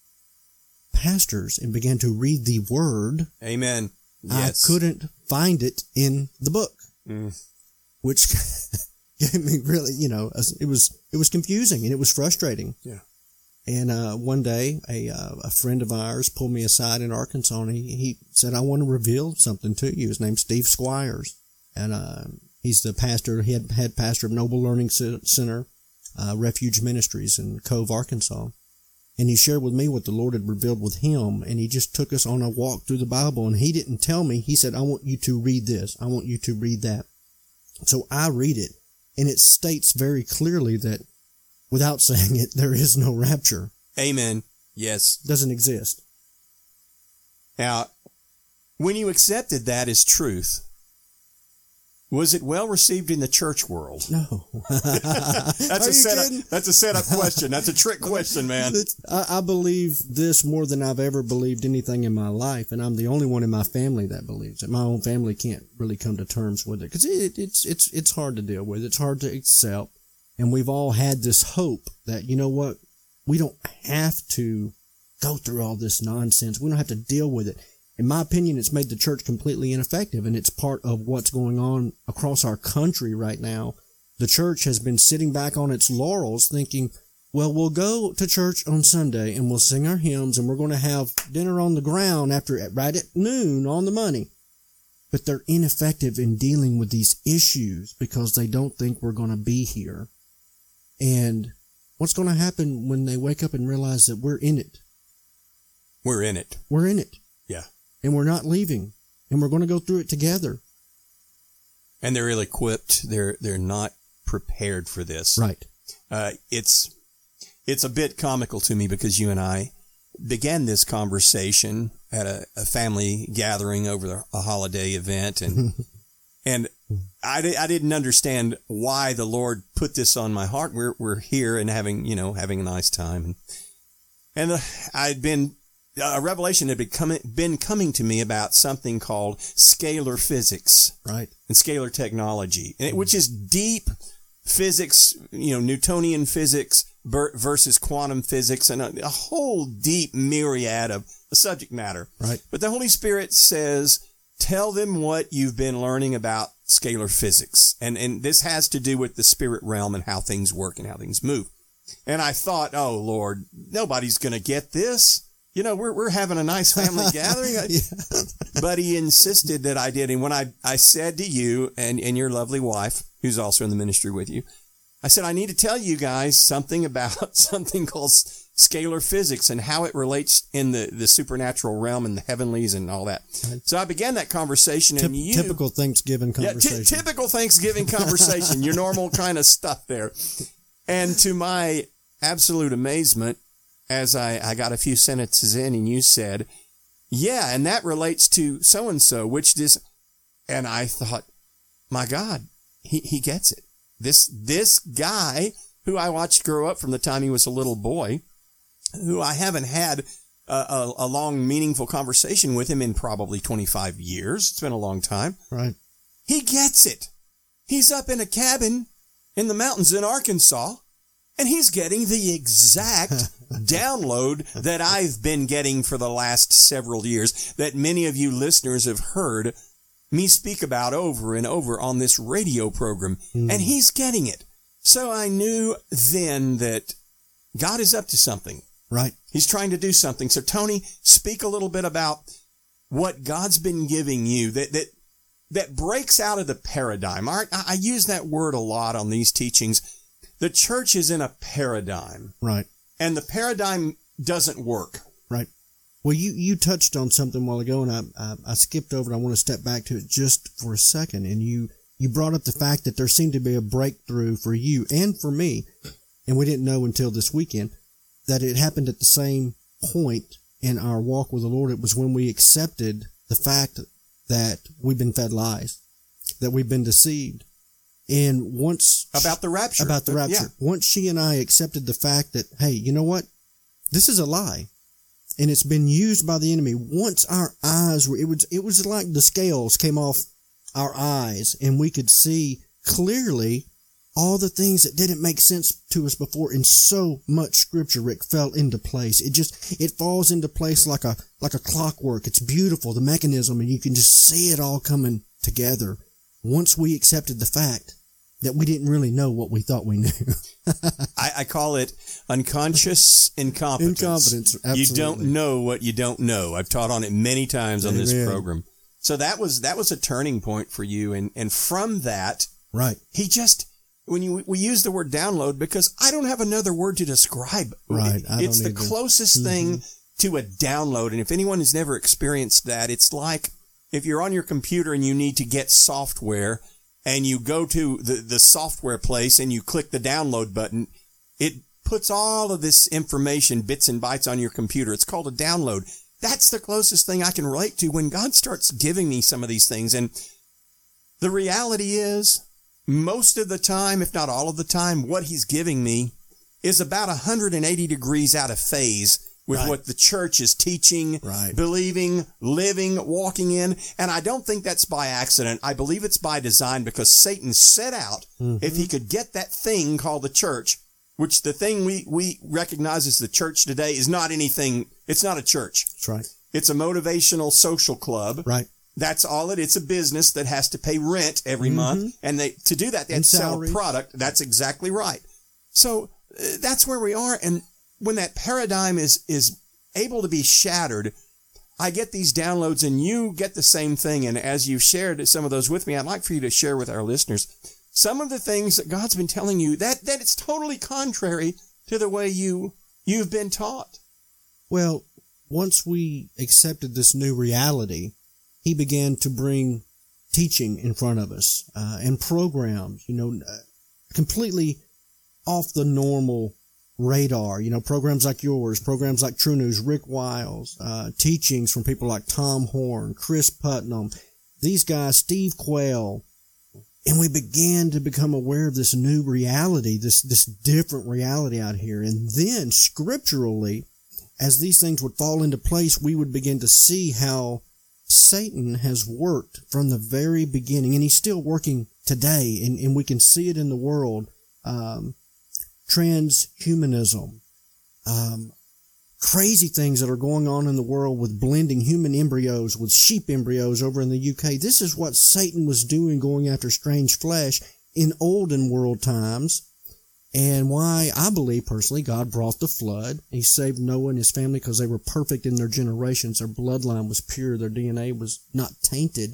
Speaker 4: pastors and began to read the Word,
Speaker 2: Amen. Yes.
Speaker 4: I couldn't find it in the book, which gave me really, it was confusing and it was frustrating.
Speaker 2: Yeah.
Speaker 4: And one day, a friend of ours pulled me aside in Arkansas, and he said, I want to reveal something to you. His name's Steve Squires, and he's the pastor, head pastor of Noble Learning Center, Refuge Ministries in Cove, Arkansas. And he shared with me what the Lord had revealed with him, and he just took us on a walk through the Bible, and he didn't tell me. He said, I want you to read this. I want you to read that. So I read it, and it states very clearly that without saying it, there is no rapture.
Speaker 2: Amen. Yes.
Speaker 4: Doesn't exist.
Speaker 2: Now, when you accepted that as truth, was it well received in the church world?
Speaker 4: No.
Speaker 2: That's a setup question. That's a trick question, man.
Speaker 4: I believe this more than I've ever believed anything in my life, and I'm the only one in my family that believes it. My own family can't really come to terms with it because it's hard to deal with. It's hard to accept. And we've all had this hope that, you know what, we don't have to go through all this nonsense. We don't have to deal with it. In my opinion, it's made the church completely ineffective, and it's part of what's going on across our country right now. The church has been sitting back on its laurels thinking, well, we'll go to church on Sunday and we'll sing our hymns and we're going to have dinner on the ground right at noon on the money. But they're ineffective in dealing with these issues because they don't think we're going to be here. And what's going to happen when they wake up and realize that we're in it?
Speaker 2: We're in it.
Speaker 4: We're in it.
Speaker 2: Yeah.
Speaker 4: And we're not leaving. And we're going to go through it together.
Speaker 2: And they're ill-equipped. They're not prepared for this.
Speaker 4: Right.
Speaker 2: It's a bit comical to me because you and I began this conversation at a family gathering over a holiday event, and and I didn't understand why the Lord put this on my heart. We're here and having a nice time, and I'd been a revelation had been coming to me about something called scalar physics,
Speaker 4: right,
Speaker 2: and scalar technology, which is deep physics, Newtonian physics versus quantum physics, and a whole deep myriad of subject matter.
Speaker 4: Right.
Speaker 2: But the Holy Spirit says, tell them what you've been learning about scalar physics. And this has to do with the spirit realm and how things work and how things move. And I thought, oh, Lord, nobody's going to get this. We're having a nice family gathering. But he insisted that I did. And when I said to you and your lovely wife, who's also in the ministry with you, I said, I need to tell you guys something about something called scalar physics and how it relates in the supernatural realm and the heavenlies and all that. Right. So I began that conversation. And
Speaker 4: typical Thanksgiving conversation.
Speaker 2: Yeah, typical Thanksgiving conversation, your normal kind of stuff there. And to my absolute amazement, as I got a few sentences in and you said, yeah, and that relates to so-and-so, and I thought, my God, he gets it. This guy who I watched grow up from the time he was a little boy, who I haven't had a long, meaningful conversation with him in probably 25 years. It's been a long time.
Speaker 4: Right.
Speaker 2: He gets it. He's up in a cabin in the mountains in Arkansas, and he's getting the exact download that I've been getting for the last several years, that many of you listeners have heard me speak about over and over on this radio program, and he's getting it. So I knew then that God is up to something.
Speaker 4: Right.
Speaker 2: He's trying to do something. So Tony, speak a little bit about what God's been giving you that breaks out of the paradigm. I use that word a lot on these teachings. The church is in a paradigm.
Speaker 4: Right.
Speaker 2: And the paradigm doesn't work.
Speaker 4: Right. Well, you touched on something a while ago, and I skipped over it. I want to step back to it just for a second. And you brought up the fact that there seemed to be a breakthrough for you and for me, and we didn't know until this weekend that it happened at the same point in our walk with the Lord. It was when we accepted the fact that we've been fed lies, that we've been deceived. And
Speaker 2: about the rapture.
Speaker 4: Yeah. Once she and I accepted the fact that, hey, you know what? This is a lie. And it's been used by the enemy. Once our eyes were, it was like the scales came off our eyes and we could see clearly all the things that didn't make sense to us before. And so much scripture, Rick, fell into place. It falls into place like a clockwork. It's beautiful, the mechanism, and you can just see it all coming together. Once we accepted the fact that we didn't really know what we thought we knew.
Speaker 2: I call it unconscious incompetence.
Speaker 4: Absolutely.
Speaker 2: You don't know what you don't know. I've taught on it many times on this program. So that was a turning point for you. And from that,
Speaker 4: right.
Speaker 2: We use the word download because I don't have another word to describe.
Speaker 4: Right.
Speaker 2: It's the closest thing to a download. And if anyone has never experienced that, it's like if you're on your computer and you need to get software, and you go to the software place and you click the download button, it puts all of this information, bits and bytes on your computer. It's called a download. That's the closest thing I can relate to when God starts giving me some of these things. And the reality is, most of the time, if not all of the time, what he's giving me is about 180 degrees out of phase with what the church is teaching, believing, living, walking in. And I don't think that's by accident. I believe it's by design because Satan set out, if he could get that thing called the church, which the thing we recognize as the church today is not anything. It's not a church.
Speaker 4: That's right.
Speaker 2: It's a motivational social club.
Speaker 4: Right.
Speaker 2: That's all it's a business that has to pay rent every month. And to do that, they have to sell a product. That's exactly right. So that's where we are. And when that paradigm is able to be shattered, I get these downloads and you get the same thing. And as you've shared some of those with me, I'd like for you to share with our listeners some of the things that God's been telling you that it's totally contrary to the way you've been taught.
Speaker 4: Well, once we accepted this new reality, he began to bring teaching in front of us, and programs, completely off the normal radar. You know, programs like yours, programs like True News, Rick Wiles, teachings from people like Tom Horn, Chris Putnam, these guys, Steve Quayle. And we began to become aware of this new reality, this different reality out here. And then scripturally, as these things would fall into place, we would begin to see how Satan has worked from the very beginning, and he's still working today, and we can see it in the world. Transhumanism, crazy things that are going on in the world with blending human embryos with sheep embryos over in the UK. This is what Satan was doing, going after strange flesh in olden world times, and why I believe personally God brought the flood. He saved Noah and his family because they were perfect in their generations. Their bloodline was pure. Their DNA was not tainted.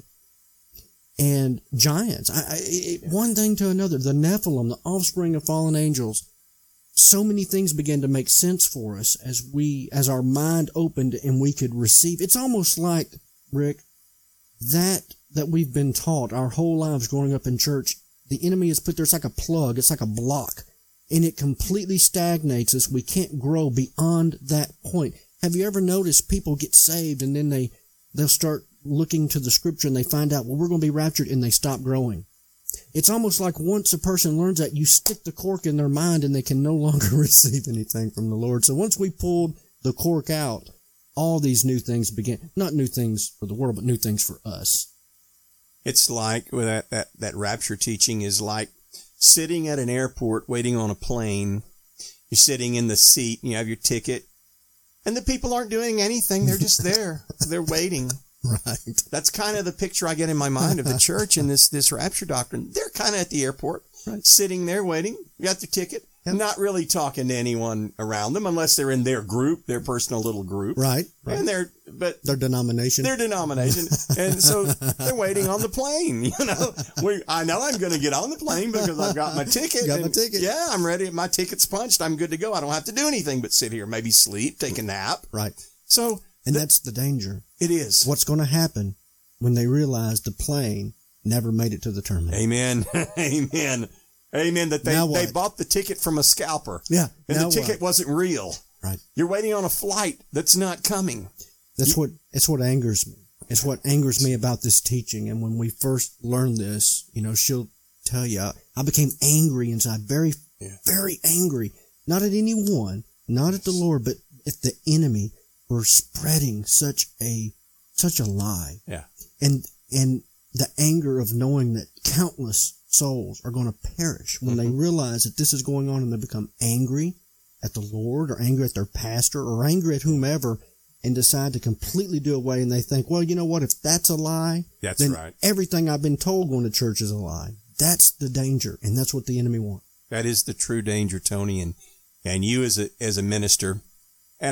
Speaker 4: And giants, one thing to another, the Nephilim, the offspring of fallen angels. So many things began to make sense for us as our mind opened and we could receive. It's almost like, Rick, that we've been taught our whole lives growing up in church. The enemy has put there, it's like a plug, it's like a block, and it completely stagnates us. We can't grow beyond that point. Have you ever noticed people get saved and then they'll start looking to the scripture and they find out, well, we're going to be raptured, and they stop growing? It's almost like once a person learns that, you stick the cork in their mind and they can no longer receive anything from the Lord. So once we pulled the cork out, all these new things began. Not new things for the world, but new things for us.
Speaker 2: It's like that rapture teaching is like sitting at an airport waiting on a plane. You're sitting in the seat and you have your ticket, and the people aren't doing anything. They're just there. They're waiting.
Speaker 4: Right.
Speaker 2: That's kind of the picture I get in my mind of the church and this rapture doctrine. They're kind of at the airport, right, sitting there waiting. You got their ticket, not really talking to anyone around them unless they're in their group, their personal little group.
Speaker 4: Right.
Speaker 2: And
Speaker 4: their denomination.
Speaker 2: And so they're waiting on the plane. You know, I know I'm going to get on the plane because I've got my ticket. Yeah, I'm ready. My ticket's punched. I'm good to go. I don't have to do anything but sit here, maybe sleep, take a nap.
Speaker 4: Right.
Speaker 2: So.
Speaker 4: And that's the danger.
Speaker 2: It is.
Speaker 4: What's going to happen when they realize the plane never made it to the terminal?
Speaker 2: Amen. Amen. Amen. That they bought the ticket from a scalper.
Speaker 4: Yeah.
Speaker 2: And the ticket wasn't real.
Speaker 4: Right.
Speaker 2: You're waiting on a flight that's not coming.
Speaker 4: It's what angers me. It's what angers me about this teaching. And when we first learned this, you know, she'll tell you, I became angry inside, very, very angry. Not at anyone, not at the Lord, but at the enemy. We're spreading such a lie.
Speaker 2: Yeah.
Speaker 4: And the anger of knowing that countless souls are going to perish when they realize that this is going on, and they become angry at the Lord, or angry at their pastor, or angry at whomever, and decide to completely do away. And they think, well, you know what? If that's a lie, then
Speaker 2: right,
Speaker 4: everything I've been told going to church is a lie. That's the danger. And that's what the enemy wants.
Speaker 2: That is the true danger, Tony. And you as a minister, and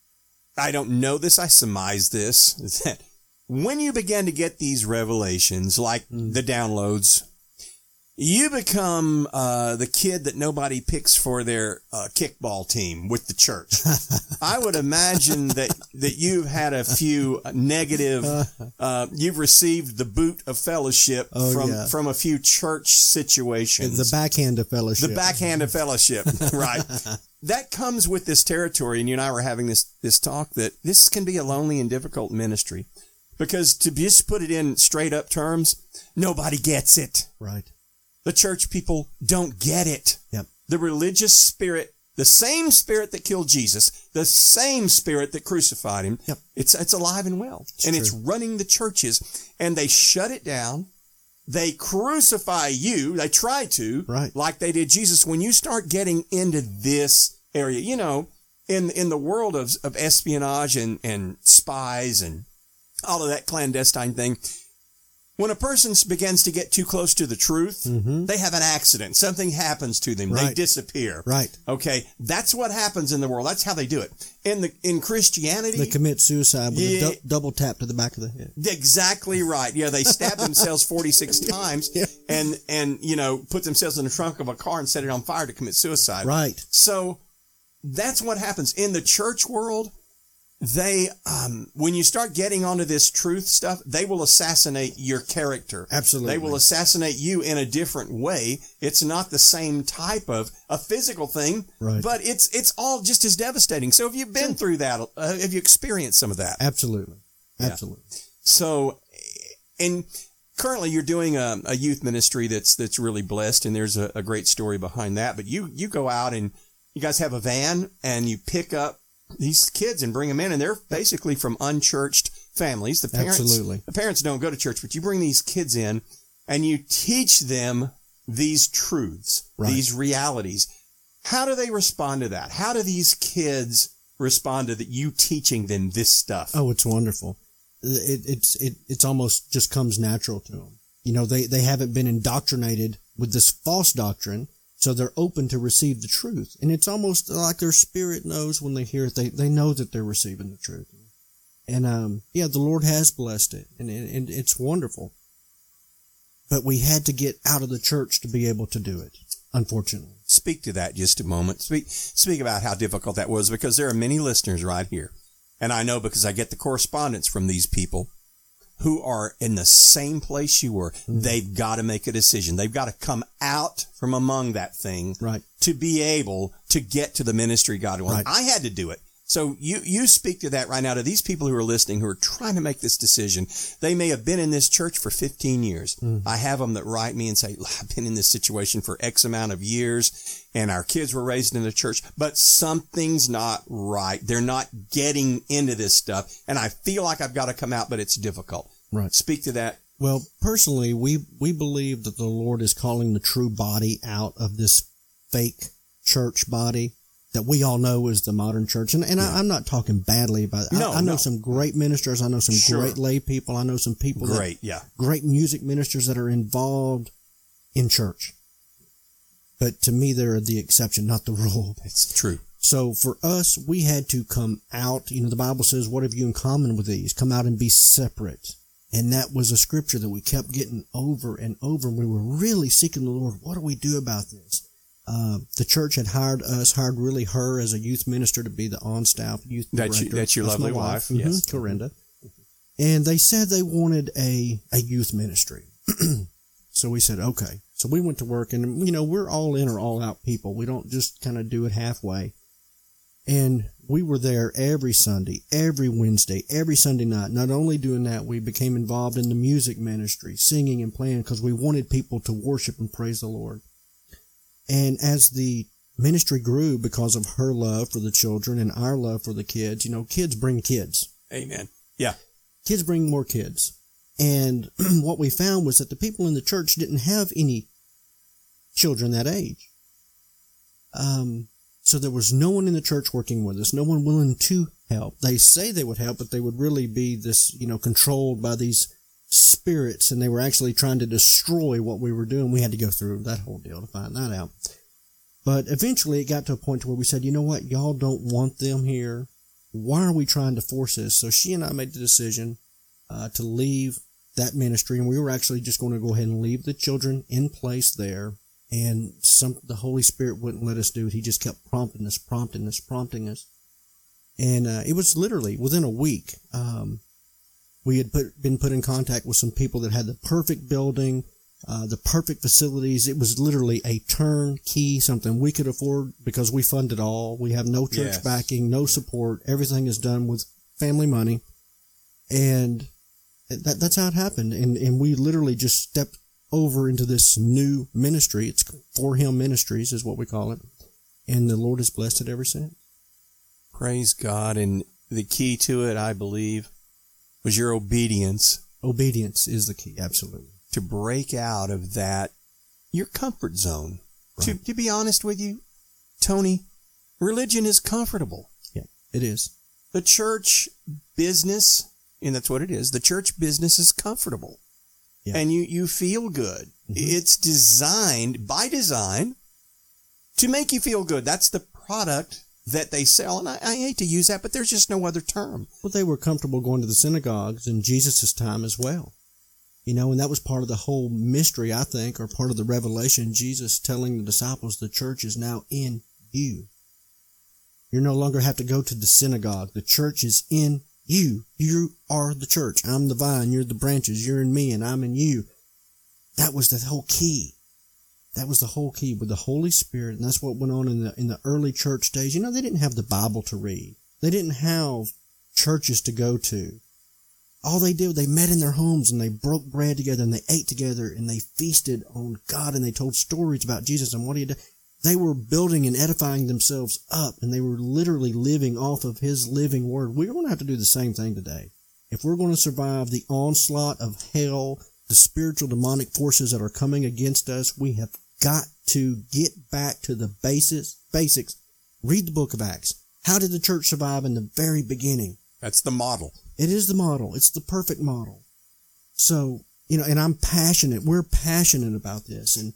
Speaker 2: I don't know this, I surmise this, is that when you begin to get these revelations, like the downloads, you become the kid that nobody picks for their kickball team with the church. I would imagine that you've had a few negative, you've received the boot of fellowship from a few church situations.
Speaker 4: The backhand of fellowship.
Speaker 2: The backhand of fellowship, right. That comes with this territory, and you and I were having this talk, that this can be a lonely and difficult ministry, because to just put it in straight up terms, nobody gets it.
Speaker 4: Right.
Speaker 2: The church people don't get it.
Speaker 4: Yep.
Speaker 2: The religious spirit, the same spirit that killed Jesus, the same spirit that crucified him, it's alive and well, it's running the churches, and they shut it down. They crucify you. They try to, like they did Jesus. When you start getting into this area, you know, in the world of espionage and spies and all of that clandestine thing, when a person begins to get too close to the truth, they have an accident. Something happens to them. They disappear.
Speaker 4: Right.
Speaker 2: Okay. That's what happens in the world. That's how they do it. In Christianity,
Speaker 4: they commit suicide with a double tap to the back of the head.
Speaker 2: Exactly right. Yeah. They stab themselves 46 times and, you know, put themselves in the trunk of a car and set it on fire to commit suicide.
Speaker 4: Right.
Speaker 2: So that's what happens in the church world. they, when you start getting onto this truth stuff, they will assassinate your character.
Speaker 4: Absolutely.
Speaker 2: They will assassinate you in a different way. It's not the same type of a physical thing,
Speaker 4: Right.
Speaker 2: but it's all just as devastating. So have you been through that? Have you experienced some of that?
Speaker 4: Absolutely.
Speaker 2: Yeah.
Speaker 4: Absolutely.
Speaker 2: So, and currently you're doing a youth ministry that's really blessed, and there's a great story behind that. But you go out and you guys have a van and you pick up these kids and bring them in, and they're basically from unchurched families. The parents don't go to church, but you bring these kids in and you teach them these truths,
Speaker 4: Right.
Speaker 2: these realities. How do they respond to that? How do these kids respond to you teaching them this stuff?
Speaker 4: Oh, it's wonderful. It's almost just comes natural to them. You know, they haven't been indoctrinated with this false doctrine, so they're open to receive the truth. And it's almost like their spirit knows when they hear it. They know that they're receiving the truth. And, the Lord has blessed it, and it's wonderful. But we had to get out of the church to be able to do it, unfortunately.
Speaker 2: Speak to that just a moment. Speak about how difficult that was, because there are many listeners right here. And I know because I get the correspondence from these people who are in the same place you were. Mm-hmm. They've got to make a decision. They've got to come out from among that thing,
Speaker 4: right,
Speaker 2: to be able to get to the ministry God wants. Right. I had to do it. So you speak to that right now, to these people who are listening, who are trying to make this decision. They may have been in this church for 15 years. Mm. I have them that write me and say, I've been in this situation for X amount of years, and our kids were raised in the church, but something's not right. They're not getting into this stuff, and I feel like I've got to come out, but it's difficult.
Speaker 4: Right.
Speaker 2: Speak to that.
Speaker 4: Well, personally, we believe that the Lord is calling the true body out of this fake church body that we all know is the modern church. And yeah. I'm not talking badly about it. I know some great ministers. I know some great lay people. I know some people great music ministers that are involved in church. But to me, they're the exception, not the rule.
Speaker 2: It's true.
Speaker 4: So for us, we had to come out. You know, the Bible says, what have you in common with these? Come out and be separate. And that was a scripture that we kept getting over and over. And we were really seeking the Lord. What do we do about this? The church had hired really her as a youth minister to be the on-staff youth director.
Speaker 2: That's your lovely wife.
Speaker 4: Mm-hmm, yes. Corinda. And they said they wanted a youth ministry. So we said, okay. So we went to work, and, you know, we're all in or all out people. We don't just kind of do it halfway. And we were there every Sunday, every Wednesday, every Sunday night. Not only doing that, we became involved in the music ministry, singing and playing, because we wanted people to worship and praise the Lord. And as the ministry grew, because of her love for the children and our love for the kids, you know, kids bring kids.
Speaker 2: Amen. Yeah.
Speaker 4: Kids bring more kids. And what we found was that the people in the church didn't have any children that age. So there was no one in the church working with us, no one willing to help. They say they would help, but they would really be this, you know, controlled by these spirits, and they were actually trying to destroy what we were doing. We had to go through that whole deal to find that out. But eventually it got to a point where we said, you know what, y'all don't want them here. Why are we trying to force this? So she and I made the decision to leave that ministry, and we were actually just going to go ahead and leave the children in place there. And the Holy Spirit wouldn't let us do it. He just kept prompting us. And it was literally within a week. We had been put in contact with some people that had the perfect building, the perfect facilities. It was literally a turnkey, something we could afford because we fund it all. We have no church backing, no support. Everything is done with family money. And that's how it happened. And we literally just stepped over into this new ministry. It's For Him Ministries is what we call it. And the Lord has blessed it ever since.
Speaker 2: Praise God. And the key to it, I believe, was your obedience.
Speaker 4: Obedience is the key, absolutely.
Speaker 2: To break out of that, your comfort zone. Right. To be honest with you, Tony, religion is comfortable.
Speaker 4: Yeah, it is.
Speaker 2: The church business, and that's what it is, the church business is comfortable. Yeah. And you feel good. Mm-hmm. It's designed, by design, to make you feel good. That's the product that they sell. And I hate to use that, but there's just no other term.
Speaker 4: Well, they were comfortable going to the synagogues in Jesus' time as well. You know, and that was part of the whole mystery, I think, or part of the revelation. Jesus telling the disciples the church is now in you. You no longer have to go to the synagogue. The church is in you. You are the church. I'm the vine. You're the branches. You're in me and I'm in you. That was the whole key. That was the whole key with the Holy Spirit. And that's what went on in the early church days. You know, they didn't have the Bible to read. They didn't have churches to go to. All they did, they met in their homes and they broke bread together and they ate together and they feasted on God and they told stories about Jesus and what he did. They were building and edifying themselves up, and they were literally living off of his living word. We're going to have to do the same thing today. If we're going to survive the onslaught of hell, the spiritual demonic forces that are coming against us, we have got to get back to the basics. Read the book of Acts. How did the church survive in the very beginning?
Speaker 2: That's the model.
Speaker 4: It is the model. It's the perfect model. So, you know, and I'm passionate. We're passionate about this, and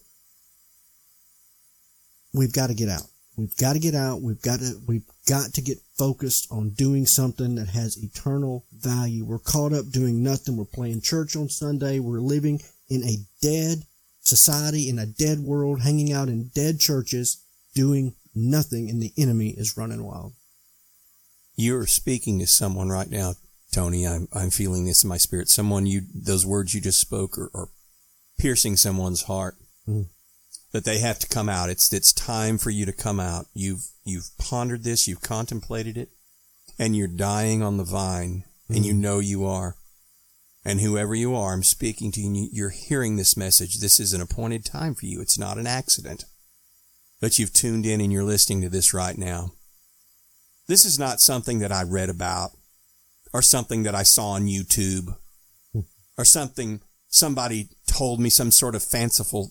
Speaker 4: we've got to get out. We've got to get out. We've got to get focused on doing something that has eternal value. We're caught up doing nothing. We're playing church on Sunday. We're living in a dead society, in a dead world, hanging out in dead churches, doing nothing, and the enemy is running wild.
Speaker 2: You're speaking to someone right now, Tony. I'm feeling this in my spirit. Those words you just spoke are piercing someone's heart. That they have to come out. It's time for you to come out. You've pondered this, you've contemplated it, and you're dying on the vine, and you know you are. And whoever you are, I'm speaking to you, you're hearing this message. This is an appointed time for you. It's not an accident. But you've tuned in and you're listening to this right now. This is not something that I read about, or something that I saw on YouTube, or something somebody told me, some sort of fanciful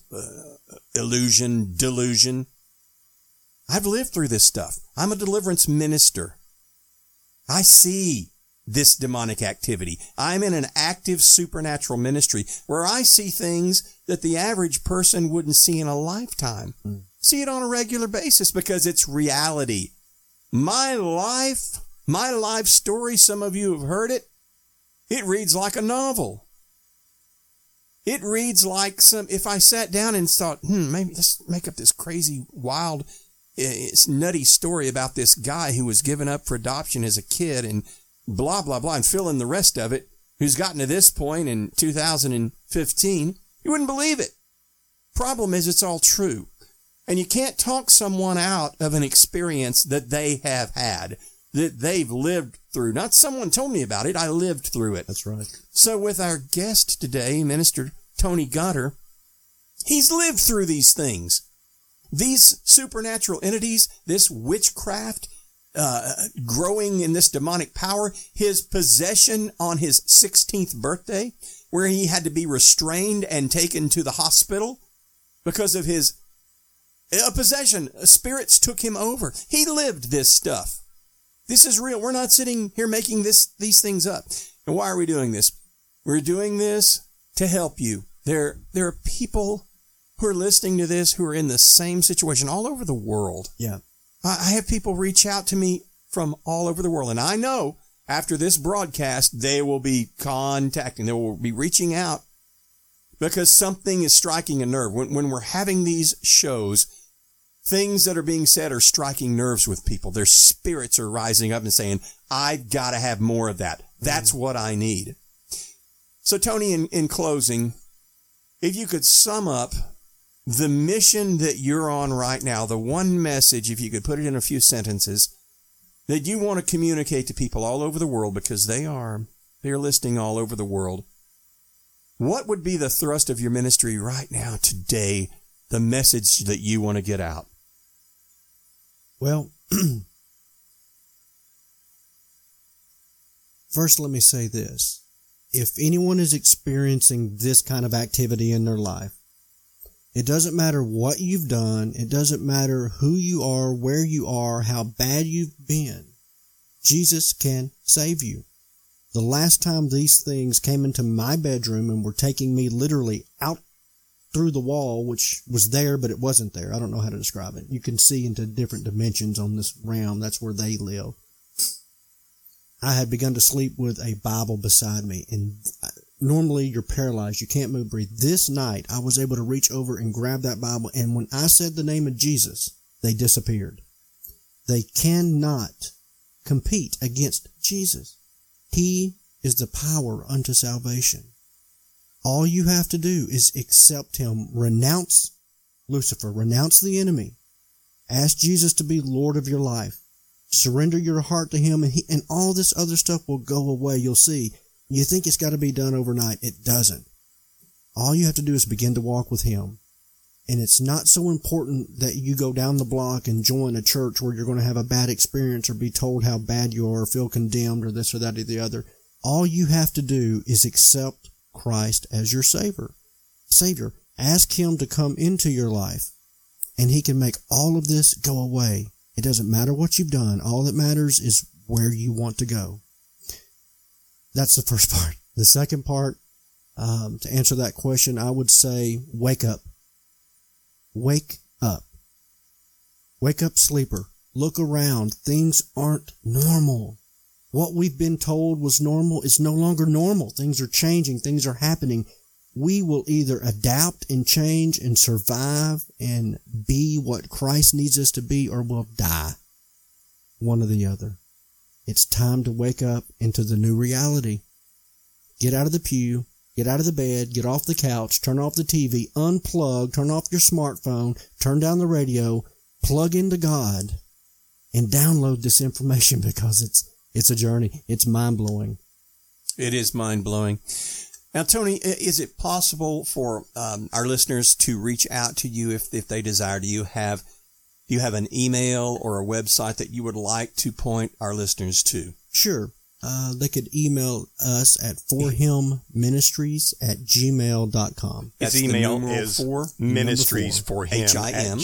Speaker 2: delusion. I've lived through this stuff. I'm a deliverance minister. I see this demonic activity. I'm in an active supernatural ministry where I see things that the average person wouldn't see in a lifetime. See it on a regular basis because it's reality. My life story, some of you have heard it. It reads like a novel. It reads like if I sat down and thought, maybe let's make up this crazy, wild, nutty story about this guy who was given up for adoption as a kid and blah, blah, blah, and fill in the rest of it, who's gotten to this point in 2015, you wouldn't believe it. Problem is, it's all true. And you can't talk someone out of an experience that they have had, that they've lived through. Not someone told me about it, I lived through it.
Speaker 4: That's right. So
Speaker 2: with our guest today, Minister Tony Gunter, he's lived through these things. These supernatural entities, this witchcraft, growing in this demonic power, his possession on his 16th birthday, where he had to be restrained and taken to the hospital because of his possession. Spirits took him over. He lived this stuff. This is real. We're not sitting here making these things up. And why are we doing this? We're doing this to help you. There are people who are listening to this who are in the same situation all over the world.
Speaker 4: Yeah.
Speaker 2: I have people reach out to me from all over the world. And I know after this broadcast, they will be contacting, they will be reaching out because something is striking a nerve. When we're having these shows, things that are being said are striking nerves with people. Their spirits are rising up and saying, I've got to have more of that. That's what I need. So, Tony, in closing, if you could sum up the mission that you're on right now, the one message, if you could put it in a few sentences, that you want to communicate to people all over the world, because they're listening all over the world, what would be the thrust of your ministry right now, today, the message that you want to get out?
Speaker 4: Well, first let me say this. If anyone is experiencing this kind of activity in their life, it doesn't matter what you've done. It doesn't matter who you are, where you are, how bad you've been. Jesus can save you. The last time these things came into my bedroom and were taking me literally out through the wall, which was there, but it wasn't there. I don't know how to describe it. You can see into different dimensions on this realm. That's where they live. I had begun to sleep with a Bible beside me, and normally you're paralyzed. You can't move, breathe. This night, I was able to reach over and grab that Bible, and when I said the name of Jesus, they disappeared. They cannot compete against Jesus. He is the power unto salvation. All you have to do is accept him, renounce Lucifer, renounce the enemy, ask Jesus to be Lord of your life, surrender your heart to him, and all this other stuff will go away. You'll see. You think it's got to be done overnight. It doesn't. All you have to do is begin to walk with him. And it's not so important that you go down the block and join a church where you're going to have a bad experience or be told how bad you are or feel condemned or this or that or the other. All you have to do is accept Christ as your Savior. Ask him to come into your life, and he can make all of this go away. It doesn't matter what you've done. All that matters is where you want to go. That's the first part. The second part, to answer that question, I would say wake up. Wake up. Wake up, sleeper. Look around. Things aren't normal. What we've been told was normal is no longer normal. Things are changing. Things are happening. We will either adapt and change and survive and be what Christ needs us to be, or we'll die. One or the other. It's time to wake up into the new reality. Get out of the pew. Get out of the bed, get off the couch, turn off the TV, unplug, turn off your smartphone, turn down the radio, plug into God, and download this information, because it's a journey. It's mind-blowing.
Speaker 2: It is mind-blowing. Now, Tony, is it possible for our listeners to reach out to you if they desire? Do you have an email or a website that you would like to point our listeners to?
Speaker 4: Sure. They could email us at forhimministries@gmail.com.
Speaker 3: His email is ministries for him at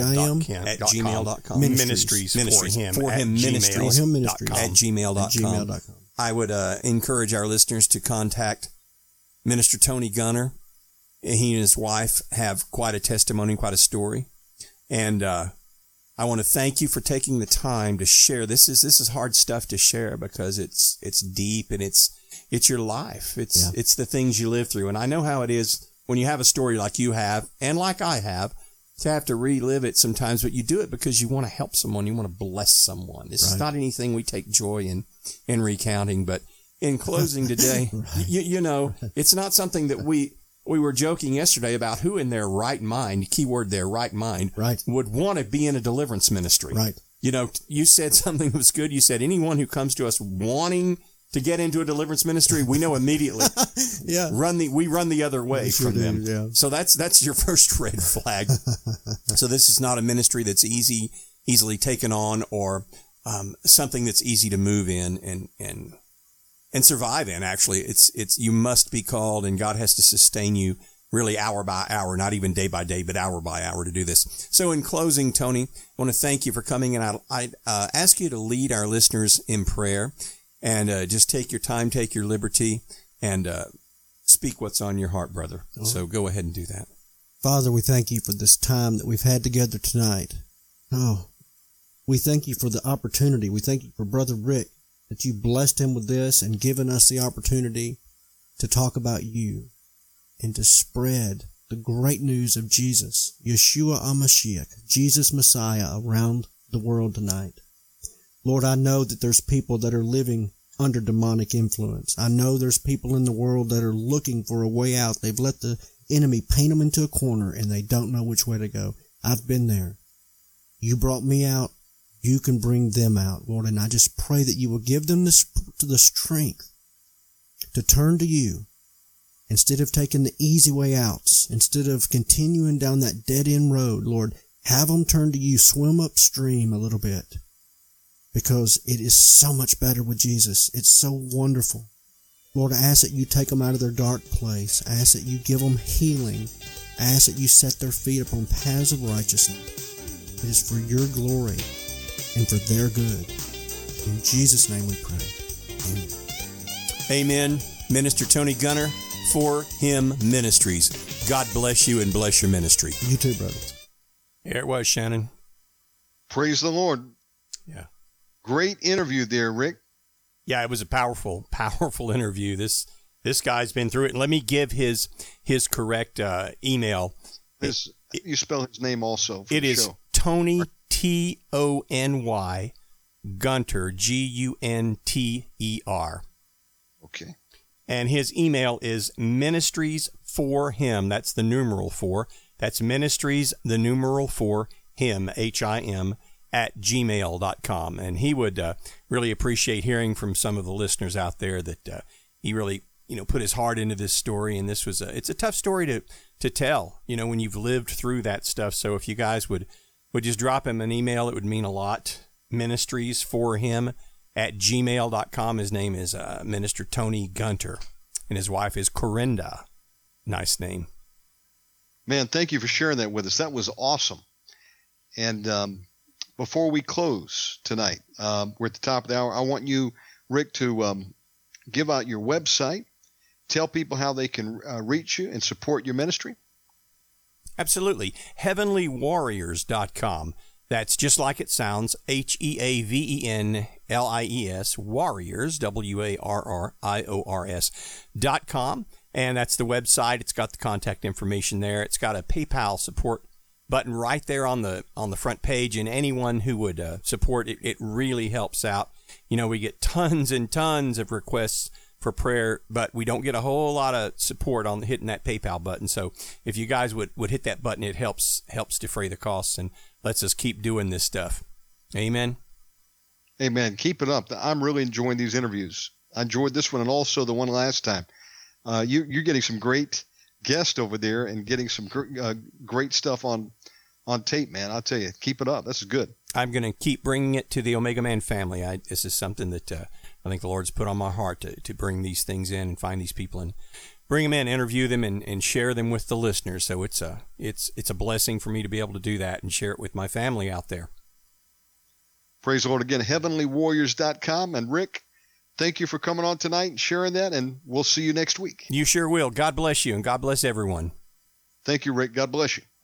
Speaker 3: gmail.com. Ministries for him
Speaker 2: at gmail.com. I would encourage our listeners to contact Minister Tony Gunner. He and his wife have quite a testimony, quite a story. And I want to thank you for taking the time to share. This is hard stuff to share, because it's deep, and it's your life. It's the things you live through. And I know how it is when you have a story like you have, and like I have, to have to relive it sometimes, but you do it because you want to help someone. You want to bless someone. This is not anything we take joy in recounting, but in closing today, you know, it's not something that we were joking yesterday about who in their right mind, keyword there, right mind, would want to be in a deliverance ministry.
Speaker 4: Right.
Speaker 2: You know, you said something that was good. You said anyone who comes to us wanting to get into a deliverance ministry, we know immediately. We run the other way from them. Yeah. So that's your first red flag. So this is not a ministry that's easily taken on, or something that's easy to move in and survive in. Actually, it's you must be called, and God has to sustain you really hour by hour, not even day by day, but hour by hour to do this. So in closing, Tony, I want to thank you for coming, and I'd ask you to lead our listeners in prayer, and just take your time, take your liberty, and speak what's on your heart, brother. So go ahead and do that.
Speaker 4: Father, we thank you for this time that we've had together tonight. We thank you for the opportunity. We thank you for Brother Rick, that you blessed him with this and given us the opportunity to talk about you and to spread the great news of Jesus, Yeshua HaMashiach, Jesus Messiah, around the world tonight. Lord, I know that there's people that are living under demonic influence. I know there's people in the world that are looking for a way out. They've let the enemy paint them into a corner, and they don't know which way to go. I've been there. You brought me out. You can bring them out, Lord, and I just pray that you will give them the strength to turn to you instead of taking the easy way outs, instead of continuing down that dead-end road. Lord, have them turn to you, swim upstream a little bit, because it is so much better with Jesus. It's so wonderful. Lord, I ask that you take them out of their dark place. I ask that you give them healing. I ask that you set their feet upon paths of righteousness. It is for your glory and for their good. In Jesus' name we pray. Amen.
Speaker 2: Amen. Minister Tony Gunner, For Him Ministries. God bless you and bless your ministry.
Speaker 4: You too, brother.
Speaker 2: Here it was, Shannon.
Speaker 1: Praise the Lord.
Speaker 2: Yeah.
Speaker 1: Great interview there, Rick.
Speaker 2: Yeah, it was a powerful interview. This guy's been through it. And let me give his correct email.
Speaker 1: You spell his name also.
Speaker 2: It is Tony Tony Gunter, Gunter.
Speaker 1: Okay.
Speaker 2: And his email is ministries for him. That's the numeral 4. That's ministries, the numeral 4, him, HIM, at gmail.com. And he would really appreciate hearing from some of the listeners out there that he really, put his heart into this story. And this was it's a tough story to tell, when you've lived through that stuff. So if you guys would just drop him an email, it would mean a lot. Ministries for him at gmail.com. His name is Minister Tony Gunter, and his wife is Corinda. Nice name.
Speaker 1: Man, thank you for sharing that with us. That was awesome. And before we close tonight, we're at the top of the hour. I want you, Rick, to give out your website, tell people how they can reach you and support your ministry.
Speaker 2: Absolutely. HeavenlyWarriors.com. That's just like it sounds, HeavenLies, Warriors, WARRIORS.com. And that's the website. It's got the contact information there. It's got a PayPal support button right there on the front page. And anyone who would support it, it really helps out. We get tons and tons of requests for prayer, but we don't get a whole lot of support on hitting that PayPal button. So if you guys would hit that button, it helps defray the costs and lets us keep doing this stuff. Amen.
Speaker 1: Amen. Keep it up. I'm really enjoying these interviews. I enjoyed this one and also the one last time. You're getting some great guests over there and getting some great stuff on tape, man. I'll tell you, keep it up. This is good. I'm
Speaker 2: going to keep bringing it to the Omega Man family. This is something that I think the Lord's put on my heart to bring these things in and find these people and bring them in, interview them, and share them with the listeners. So it's a blessing for me to be able to do that and share it with my family out there.
Speaker 1: Praise the Lord again. HeavenlyWarriors.com. And Rick, thank you for coming on tonight and sharing that, and we'll see you next week.
Speaker 2: You sure will. God bless you, and God bless everyone.
Speaker 1: Thank you, Rick. God bless you.